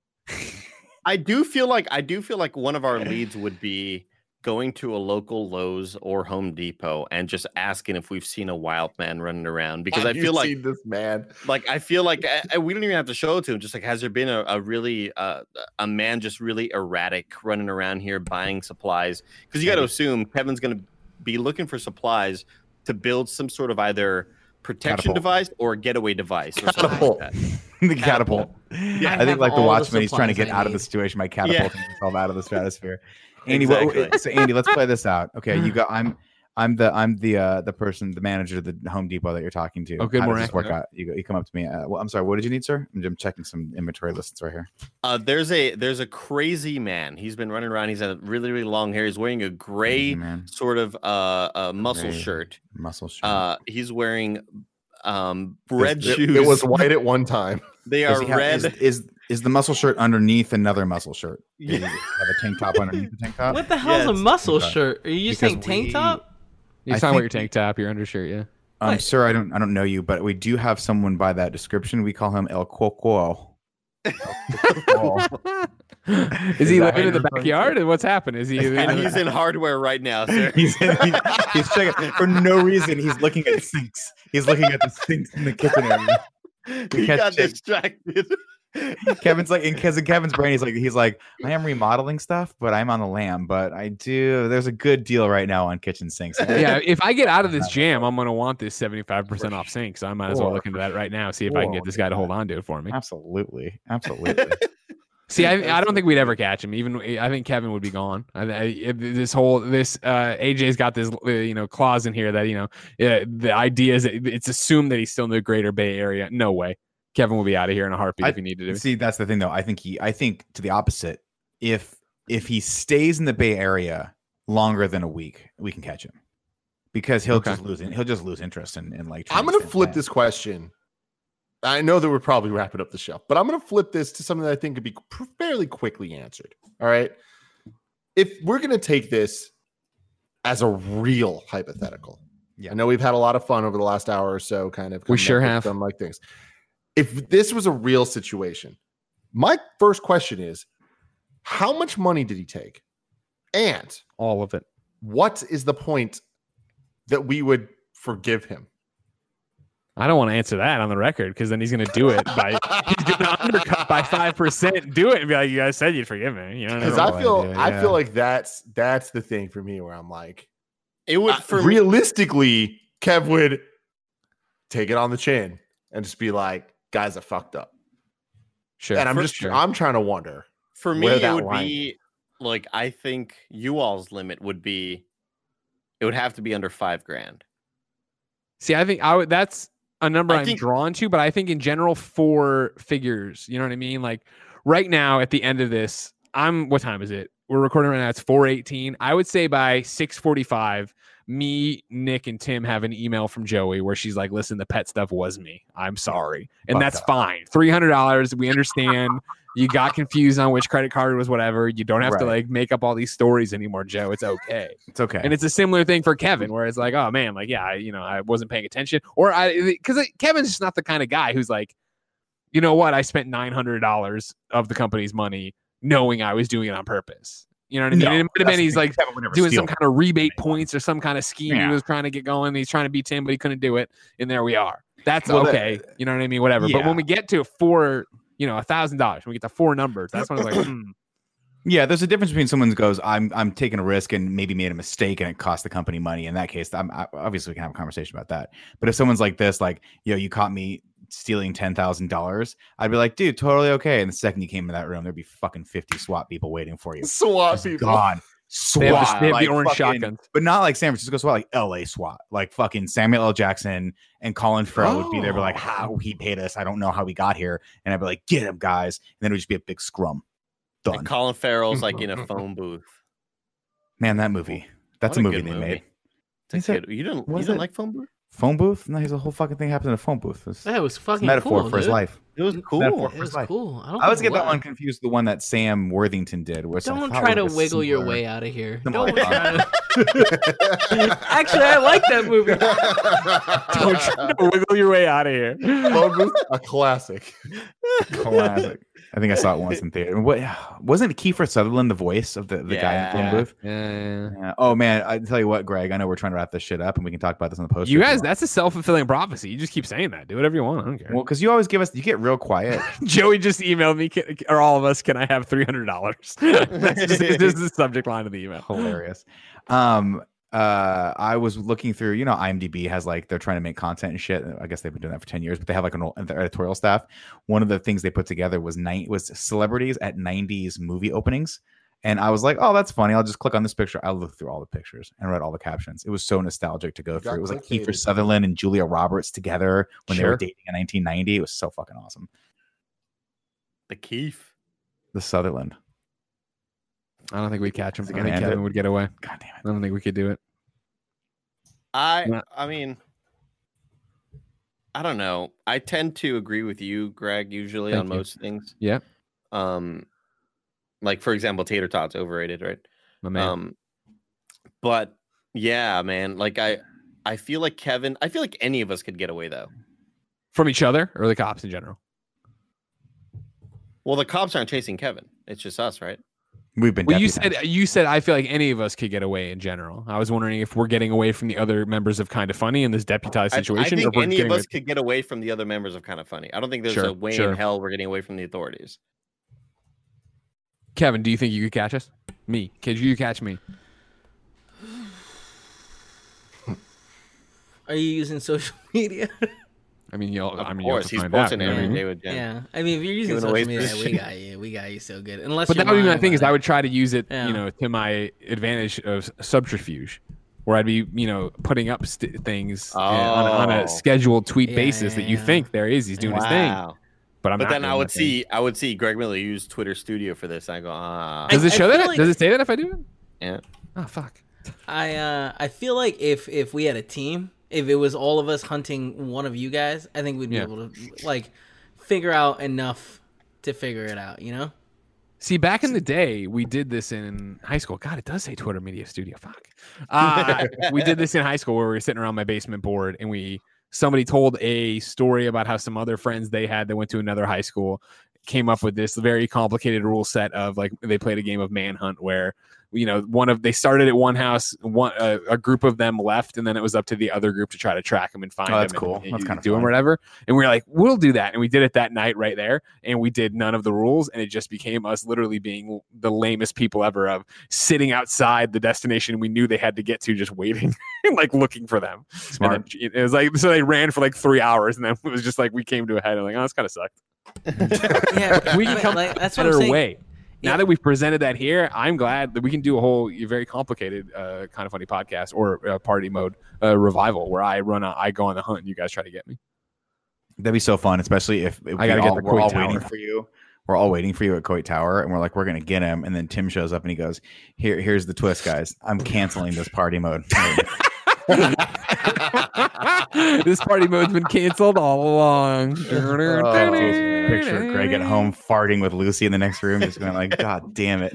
I do feel like one of our leads would be going to a local Lowe's or Home Depot and just asking if we've seen a wild man running around, because Have I you feel like seen this man. I feel like we don't even have to show it to him. Just like, has there been a really a man just really erratic running around here buying supplies? Because you got to assume Kevin's going to be looking for supplies to build some sort of either protection Catapult. device or getting device or something Catapult. like that. The catapult. I I think have like the all the Watchman, he's trying to supplies get I out of the need. situation by catapulting himself out of the stratosphere. Andy, Exactly. so Andy, let's play this out. Okay, you got. I'm the person, the manager of the Home Depot that you're talking to. Oh, good How does morning. this work out? You come up to me. Well, I'm sorry. What did you need, sir? I'm checking some inventory lists right here. There's a crazy man. He's been running around. He's had really, really long hair. He's wearing a gray Crazy man. sort of muscle Gray shirt. Muscle shirt. He's wearing red It, shoes. it was white at one time. They Does are he have- red. Is the muscle shirt underneath another muscle shirt? Does he Yeah. have a tank top underneath the tank top? What the hell's a it's- muscle Okay. shirt? Are you just Because saying tank we- top? You're I talking about your think- tank top, your undershirt, yeah. What? Sir, I don't know you, but we do have someone by that description. We call him El Cuoco. Is he that living how in the you're referring to backyard? And what's happened? Is he? And he's in hardware right now, sir. he's checking for no reason. He's looking at sinks. He's looking at the sinks in the kitchen area. He catch got it. distracted. Kevin's like, in Kevin's brain, he's like, I am remodeling stuff, but I'm on the lam. But there's a good deal right now on kitchen sinks. Yeah, if I get out of this jam, I'm gonna want this 75% off sink. So I might as well look into that right now. See if I can get this guy to hold on to it for me. Absolutely. See, I don't think we'd ever catch him. Even I think Kevin would be gone. This AJ's got this clause in here that the idea is that it's assumed that he's still in the Greater Bay Area. No way, Kevin will be out of here in a heartbeat if he needed to. See, that's the thing, though. I think to the opposite. If he stays in the Bay Area longer than a week, we can catch him because he'll just lose interest in like. I'm going to flip this question. I know that we're probably wrapping up the show, but I'm going to flip this to something that I think could be fairly quickly answered. All right. If we're going to take this as a real hypothetical, I know we've had a lot of fun over the last hour or so, kind of. We sure coming up with have. some like things. If this was a real situation, my first question is, how much money did he take? And All of it. what is the point that we would forgive him? I don't want to answer that on the record because then he's going to do it by he's going to undercut by 5%, do it and be like, you guys said you'd forgive me. You know, Because I feel like that's the thing for me where I'm like, it would realistically, Kev would take it on the chin and just be like, guys, I fucked up. Sure. And I'm trying to wonder. For me, it would be like, I think you all's limit would be, it would have to be under $5,000. See, I think that's a number I'm drawn to, but I think in general 4 figures, you know what I mean? Like right now at the end of this, what time is it? We're recording right now. It's 4:18. I would say by 6:45, me, Nick, and Tim have an email from Joey where she's like, listen, the pet stuff was me. I'm sorry. And that's fine. $300. We understand. You got confused on which credit card was whatever. You don't have to like make up all these stories anymore, Joe. It's okay. It's okay. And it's a similar thing for Kevin, where it's like, oh man, like, yeah, I wasn't paying attention, because Kevin's just not the kind of guy who's like, you know what? I spent $900 of the company's money knowing I was doing it on purpose. You know what I mean? No, it might have been he's like doing some kind of rebate points or some kind of scheme he was trying to get going. He's trying to beat Tim, but he couldn't do it. And there we are. That's okay. You know what I mean? Whatever. Yeah. But when we get to $1,000, when we get to 4 numbers, that's when it's like, Yeah, there's a difference between someone who goes, I'm taking a risk and maybe made a mistake and it cost the company money. In that case, obviously we can have a conversation about that. But if someone's like this, like, you caught me stealing $10,000, I'd be like, dude, totally okay. And the second you came in that room, there'd be fucking 50 SWAT people waiting for you. SWAT people. God. SWAT. They have the orange shotguns. But not like San Francisco SWAT, like LA SWAT. Like fucking Samuel L. Jackson and Colin Farrell would be there, but like, how he paid us. I don't know how we got here. And I'd be like, get him, guys. And then it would just be a big scrum. Done. And Colin Farrell's like in a phone booth. Man, that movie. That's a movie they made. You didn't like phone booth? Phone booth? No, there's a whole fucking thing happened in a phone booth. That was fucking metaphor cool, for his life. It was cool. It was cool. I always get that one confused with the one that Sam Worthington did. Don't try to wiggle your way out of here. Don't try to. Actually, I like that movie. Don't try to wiggle your way out of here. Phone booth, a classic. Classic. I think I saw it once in theater. Wasn't Kiefer Sutherland the voice of the guy in the phone booth? Yeah. Oh man, I tell you what, Greg. I know we're trying to wrap this shit up, and we can talk about this on the post. You guys, that's a self-fulfilling prophecy. You just keep saying that. Do whatever you want. I don't care. Well, because you always you get real quiet. Joey just emailed me, or all of us, can I have $300? This is the subject line of the email. Hilarious. I was looking through, IMDb has like, they're trying to make content and shit. I guess they've been doing that for 10 years, but they have like an editorial staff. One of the things they put together was celebrities at 90s movie openings. And I was like, oh, that's funny. I'll just click on this picture. I looked through all the pictures and read all the captions. It was so nostalgic to go through. It was like Kiefer Sutherland and Julia Roberts together when they were dating in 1990. It was so fucking awesome. The Sutherland. I don't think we'd catch him. I think Kevin would get away. God damn it. I don't think we could do it. I mean, I don't know. I tend to agree with you, Greg, usually on most things. Yeah. Like for example, tater tots overrated, right? My man. But yeah, man, like I feel like Kevin, I feel like any of us could get away though. From each other or the cops in general? Well, the cops aren't chasing Kevin. It's just us, right? We've been. Well, you said I feel like any of us could get away in general. I was wondering if we're getting away from the other members of Kind of Funny in this deputized situation. I think any of us could get away from the other members of Kind of Funny. I don't think there's a way in hell we're getting away from the authorities. Kevin, do you think you could catch us? Me? Could you catch me? Are you using social media? I mean, of course, he's posting every day with Jen. Yeah, I mean, if you're using social media, we got you so good. Unless, but that would be my thing is I would try to use it, to my advantage of subterfuge, where I'd be, putting up things on a scheduled tweet basis that you think he's doing his thing. But then I would see Greg Miller use Twitter Studio for this. I go, Does it show that? Does it say that if I do it? Yeah. Oh fuck. I feel like if we had a team. If it was all of us hunting one of you guys, I think we'd be able to figure out enough to figure it out, See, back in the day, we did this in high school. God, it does say Twitter Media Studio. Fuck. We did this in high school where we were sitting around my basement board and somebody told a story about how some other friends they had that went to another high school came up with this very complicated rule set of like they played a game of Manhunt where they started at one house, a group of them left, and then it was up to the other group to try to track them and find them. That's cool. And that's kind of do them or whatever. And we were like, we'll do that, and we did it that night right there, and we did none of the rules, and it just became us literally being the lamest people ever of sitting outside the destination we knew they had to get to, just waiting, like looking for them. Smart. And then it was like so they ran for like 3 hours, and then it was just like we came to a head and like, oh, this kind of sucked. Yeah, We can come like, that's a what I'm better saying. way. Now that we've presented that here, I'm glad that we can do a whole very complicated kind of funny podcast or party mode revival where I go on the hunt and you guys try to get me. That'd be so fun, especially if I gotta get the we're all Coit waiting Tower. for you. We're all waiting for you at Coit Tower, and we're like, we're gonna get him, and then Tim shows up and he goes, here's the twist, guys. I'm canceling this party mode. This party mode's been canceled all along. Picture of Greg at home farting with Lucy in the next room, just going like, God damn it.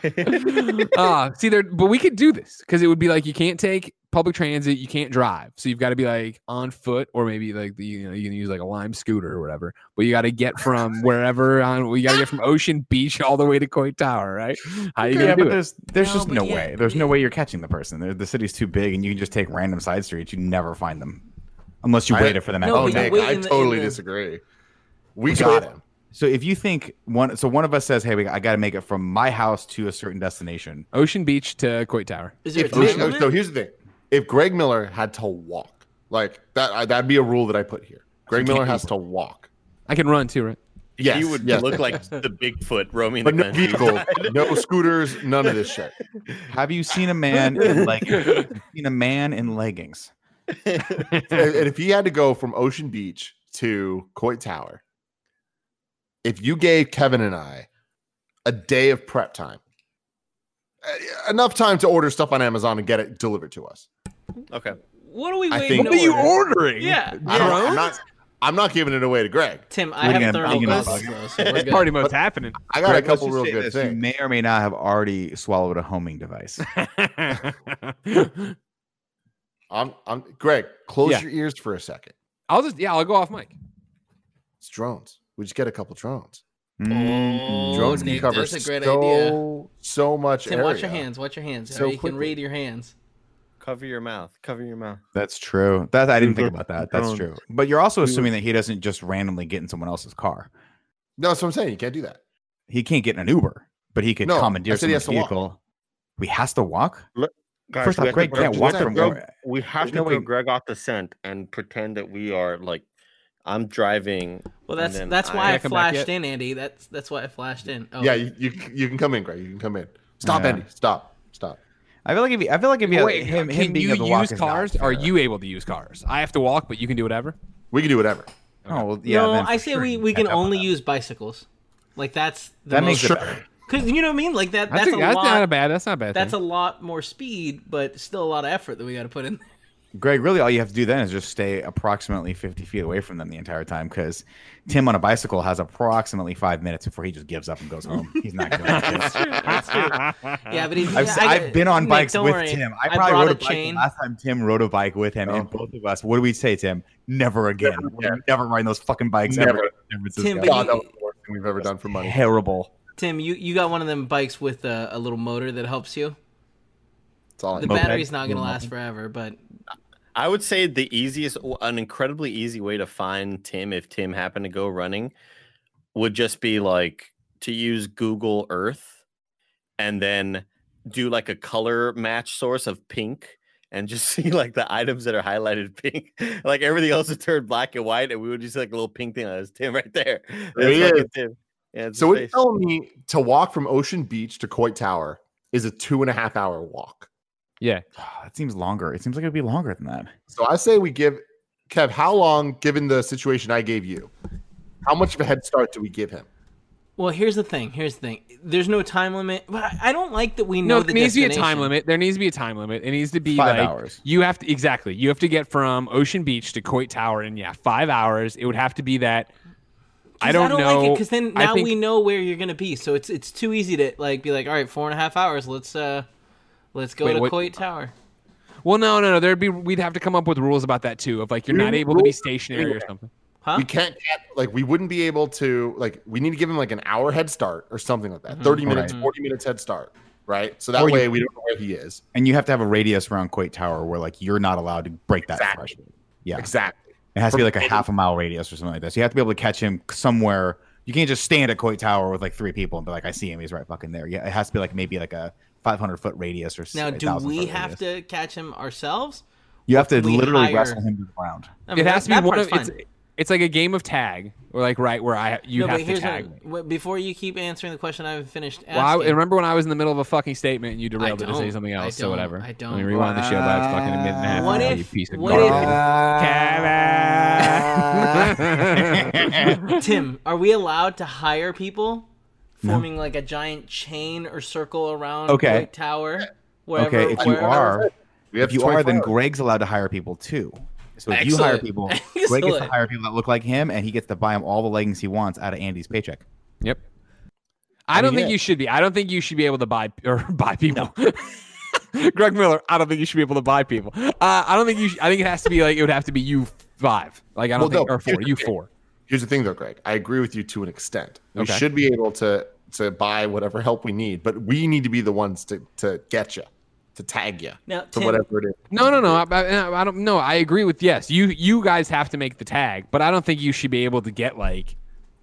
But we could do this because it would be like you can't take public transit, you can't drive, so you've got to be like on foot or maybe like you can use like a Lime scooter or whatever. But you got to get from wherever you got to get from Ocean Beach all the way to Coit Tower, right? How you gonna do it? There's just no way. There's no way you're catching the person. The city's too big, and you can just take random side streets. You never find them unless you waited for them. No, Oh, but you Nick, wait I in the- totally in the- disagree. We got him. So if you think one of us says, "Hey, I got to make it from my house to a certain destination," Ocean Beach to Coit Tower. Is there a If, time so limit? here's the thing: if Greg Miller had to walk, like that'd be a rule that I put here. Greg Miller has to walk. I can run too, right? Yes, You would yes. look like the Bigfoot roaming But the no country. vehicle, no scooters, none of this shit. have you seen a man in leggings? Have you seen a man in leggings? And if he had to go from Ocean Beach to Coit Tower, if you gave Kevin and I a day of prep time, enough time to order stuff on Amazon and get it delivered to us. Okay. What are we I waiting think- to What are you order? ordering? Yeah, I'm not giving it away to Greg. Tim, I Vegan- have thermal vegan busts, bug. though, so we're good. Party mode's happening. I got Greg, a couple let's real just say good this. You things. may or may not have already swallowed a homing device. Greg, close Yeah. your ears for a second. I'll go off mic. It's drones. We just get a couple drones. Mm. Drones can Nick, cover that's a great idea. so much Tim, area. watch your hands. Watch your hands. So You can quickly. read your hands. Cover your mouth. Cover your mouth. That's true. I didn't think about that. That's true. But you're also assuming that he doesn't just randomly get in someone else's car. No, that's what I'm saying. You can't do that. He can't get in an Uber, but he could No, commandeer I said he someone's has to walk. vehicle. We has to walk. Guys, First off, we have Greg to can't throw- walk we have from to throw- where- We have There's to no throw way- Greg off the scent and pretend that we are like, I'm driving. Well, and then that's why I come back flashed yet? in, Andy. That's why I flashed in. Oh, Yeah, you can come in, Greg. You can come in. Stop, Yeah. Andy. Stop. I feel like if you Wait, him can being you able to walk use is not cars? Are fair. you able to use cars? I have to walk, but you can do whatever. We can do whatever. Oh well, yeah. no, then I for say sure we you can catch up on only that. use bicycles. Like that's the That most, makes it better. because you know what I mean. Like that's That's a lot. not bad. That's not a bad. That's a thing. lot more speed, but still a lot of effort that we got to put in. Greg, really, all you have to do then is just stay approximately 50 feet away from them the entire time, because Tim on a bicycle has approximately 5 minutes before he just gives up and goes home. He's not going to. That's true. Yeah, but he's, I've been on Nick, bikes don't with worry. Tim. I I probably brought rode a a bike chain. the last time Tim rode a bike with him, and both of us. What do we say, Tim? Never again. We're never riding those fucking bikes ever. Never. in San Francisco. Tim, but God, that was the worst thing we've ever done for money. Terrible. Tim, you got one of them bikes with a little motor that helps you. That's all I The know. battery's not going to last forever, but I would say an incredibly easy way to find Tim if Tim happened to go running would just be like to use Google Earth and then do like a color match source of pink and just see like the items that are highlighted pink. Like everything else is turned black and white, and we would just see like a little pink thing. That's Tim right there. There he That's fucking is. Tim. Yeah, it's So his what face. you're telling me to walk from Ocean Beach to Coit Tower is a 2.5 hour walk. Yeah. That seems longer. It seems like it'd be longer than that. So I say we give Kev, how long, given the situation I gave you, how much of a head start do we give him? well, here's the thing. There's no time limit, but I don't like that we know No, the there needs to be a destination. time limit. There needs to be a time limit. It needs to be 5 like hours. you have to You have to get from Ocean Beach to Coit Tower in 5 hours. It would have to be that. I don't know. like it because then I now think- we know where you're gonna be. So it's too easy to like be like, all right, 4.5 hours. Let's go Wait, to what- Coit Tower. Well, no. We'd have to come up with rules about that too. Of like you're not able to be stationary or something. Huh? We can't we wouldn't be able to we need to give him like an hour head start or something like that. 30 minutes, 40 minutes head start, right? So that way we don't know where he is. And you have to have a radius around Quake Tower where like you're not allowed to break that threshold. Yeah, exactly. It has to be like a half a mile radius or something like that. So you have to be able to catch him somewhere. You can't just stand at Quake Tower with like 3 people and be like, I see him, he's right fucking there. Yeah, it has to be like maybe like a 500-foot radius or now. Do we have radius. to catch him ourselves? You have to literally hire... wrestle him to the ground. I mean, it has to be one of fine. It's like a game of tag, or like where you have to tag. Before you keep answering the question, I haven't finished asking. Well, I remember when I was in the middle of a fucking statement and you derailed it to say something else, so whatever. I don't. Let me rewind the show by fucking a minute and a half. What You if? piece of What Kevin. Tim, are we allowed to hire people forming like a giant chain or circle around Quake Tower? Wherever, okay, if you are, then hours. Greg's allowed to hire people too. So if Excellent. you hire people, Greg gets to Excellent. hire people that look like him, and he gets to buy him all the leggings he wants out of Andy's paycheck. Yep. I don't think you should be. I don't think you should be able to buy people. Greg Miller, I don't think you should be able to buy people. I don't think you. I think it has to be like it would have to be you 5. Like I don't think or 4. You 4. Here's the thing, though, Greg. I agree with you to an extent. We should be able to buy whatever help we need, but we need to be the ones to get you, to tag you, Now, to Tim, whatever it is. No. I don't know. I agree with yes. You guys have to make the tag, but I don't think you should be able to get like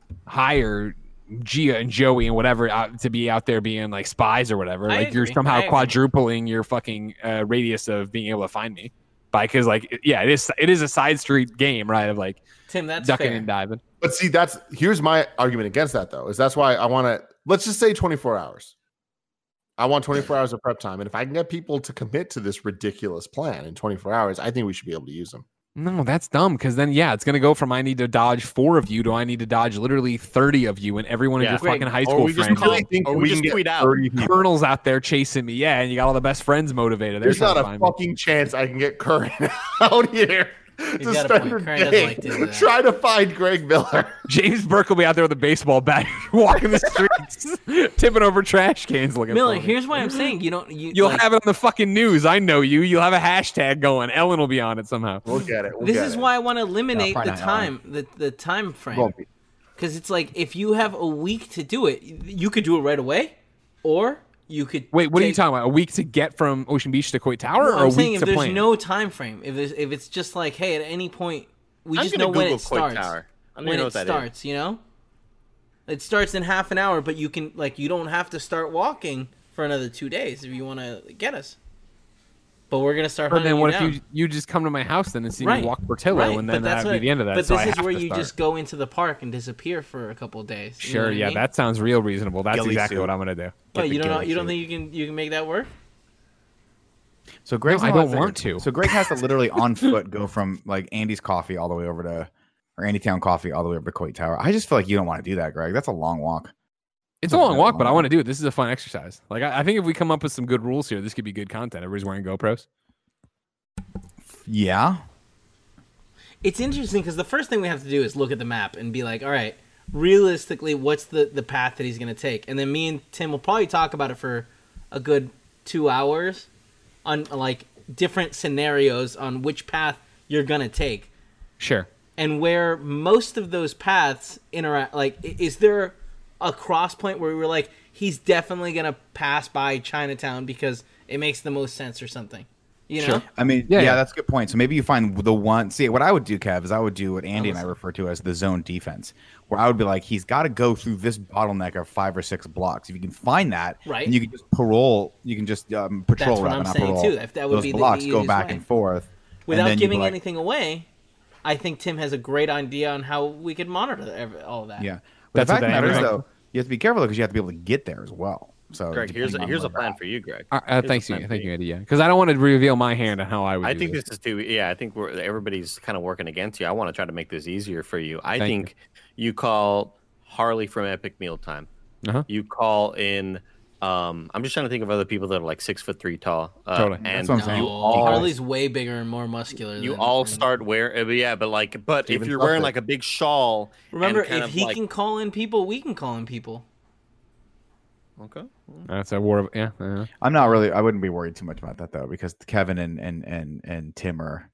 hire Gia and Joey and whatever to be out there being like spies or whatever. Like you're somehow quadrupling your fucking radius of being able to find me because it is a side street game, right? Of like Tim, that's ducking fair. and diving. But see, here's my argument against that, though, is that's why I want to, let's just say 24 hours. I want 24 hours of prep time. And if I can get people to commit to this ridiculous plan in 24 hours, I think we should be able to use them. No, that's dumb because then, it's going to go from I need to dodge 4 of you to I need to dodge literally 30 of you and every one of your fucking high school friends. We just tweet out. Colonel's out there chasing me. Yeah, and you got all the best friends motivated. There's not a fucking chance I can get Curran out here to spend a day trying to find Greg Miller. James Burke will be out there with a baseball bat walking the streets, tipping over trash cans looking Miller, for me. here's why I'm saying You'll have it on the fucking news. I know you. You'll have a hashtag going. Ellen will be on it somehow. We'll get it. This is why I want to eliminate the time, the time frame. Because it's like if you have a week to do it, you could do it right away, or you could wait. What are you talking about? A week to get from Ocean Beach to Quake Tower, or a week to plan? plan? There's no time frame. If it's just like, hey, at any point, we just know when it starts. When it starts, you know, it starts in half an hour, but you can you don't have to start walking for another 2 days if you want to get us. But we're gonna start. But then what if you just come to my house then and see me walk Portillo, and then that'd be the end of that. But so this is where you just go into the park and disappear for a couple of days. Sure, yeah, that sounds real reasonable. That's exactly what I'm gonna do. But you don't think you can make that work? So Greg, I don't want to. So Greg has to literally on foot go from like Andy's Coffee all the way over to, or Andytown Coffee all the way over to Quake Tower. I just feel like you don't want to do that, Greg. That's a long walk. It's a long walk, but I want to do it. This is a fun exercise. Like I think if we come up with some good rules here, this could be good content. Everybody's wearing GoPros. Yeah. It's interesting because the first thing we have to do is look at the map and be like, all right, realistically, what's the path that he's going to take? And then me and Tim will probably talk about it for a good 2 hours on like different scenarios on which path you're going to take. Sure. And where most of those paths interact, like, is there a cross point where we're like, he's definitely going to pass by Chinatown because it makes the most sense or something? You know? Sure. I mean, yeah, that's a good point. So maybe you find the one. See, what I would do, Kev, is I would do what Andy and I refer to as the zone defense, where I would be like, he's got to go through this bottleneck of 5 or 6 blocks. If you can find that, right, and you can just patrol, you can just patrol. That's what I'm saying too. That would those be blocks the go back way. and forth without giving anything away. I think Tim has a great idea on how we could monitor all of that. Yeah, but the fact of the matter is, though, you have to be careful because you have to be able to get there as well. So, Greg, here's a plan for you, Greg. Thank you, Andy. Yeah, because I don't want to reveal my hand on how I would. I think this is too. Yeah, I think everybody's kind of working against you. I want to try to make this easier for you. I think you call Harley from Epic Mealtime. You call in. I'm just trying to think of other people that are like 6'3" tall. Totally. And that's what I'm saying. Harley's way bigger and more muscular. You all start wearing, but if you're wearing like a big shawl, remember, if he can call in people, we can call in people. Okay. That's a war of I'm not really. I wouldn't be worried too much about that though, because Kevin and Tim are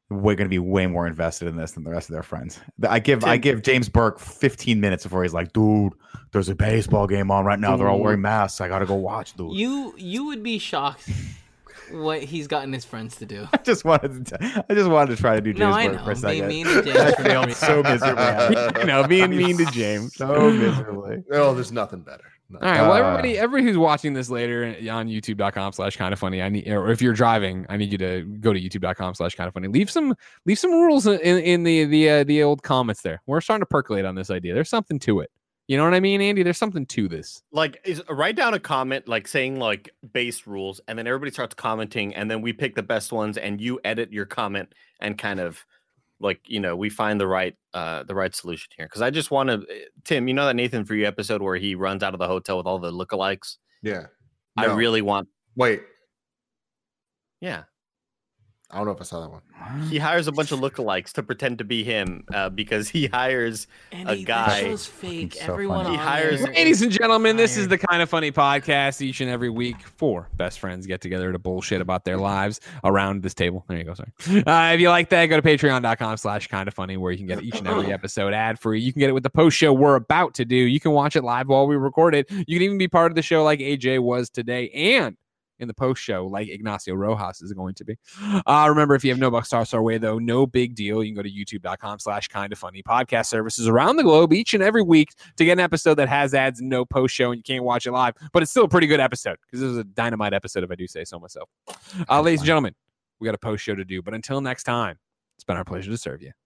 we're going to be way more invested in this than the rest of their friends. I give James Burke 15 minutes before he's like, dude, there's a baseball game on right now. They're all wearing masks. I got to go watch, dude. You would be shocked what he's gotten his friends to do. I just wanted to try to do James Burke for a second. Mean to James failed so miserably. Being mean to James. So miserably. Oh, there's nothing better. All right. Well, everybody who's watching this later on youtube.com/kindafunny, or if you're driving, I need you to go to youtube.com/kindafunny. Leave some rules in the old comments there. We're starting to percolate on this idea. There's something to it. You know what I mean, Andy? There's something to this. Like, write down a comment, like saying like base rules, and then everybody starts commenting, and then we pick the best ones, and you edit your comment and kind of like, we find the right solution here. Because I just want to, Tim, that Nathan For You episode where he runs out of the hotel with all the lookalikes? Yeah. No. I really want. Wait. Yeah. I don't know if I saw that one. He hires a bunch of lookalikes to pretend to be him because he hires a guy. That was fake. So Everyone funny. He hires. Ladies and gentlemen, this is the Kind of Funny podcast. Each and every week, 4 best friends get together to bullshit about their lives around this table. There you go. Sorry. If you like that, go to patreon.com/kindafunny, where you can get each and every episode ad free. You can get it with the post show we're about to do. You can watch it live while we record it. You can even be part of the show like AJ was today, and in the post show like Ignacio Rojas is going to be. Remember, if you have no bucks tossed our way, though, no big deal. You can go to youtube.com/kindafunny. Podcast services around the globe each and every week to get an episode that has ads and no post show, and you can't watch it live, but it's still a pretty good episode because this is a dynamite episode, if I do say so myself. Ladies and gentlemen, we got a post show to do, but until next time, it's been our pleasure to serve you.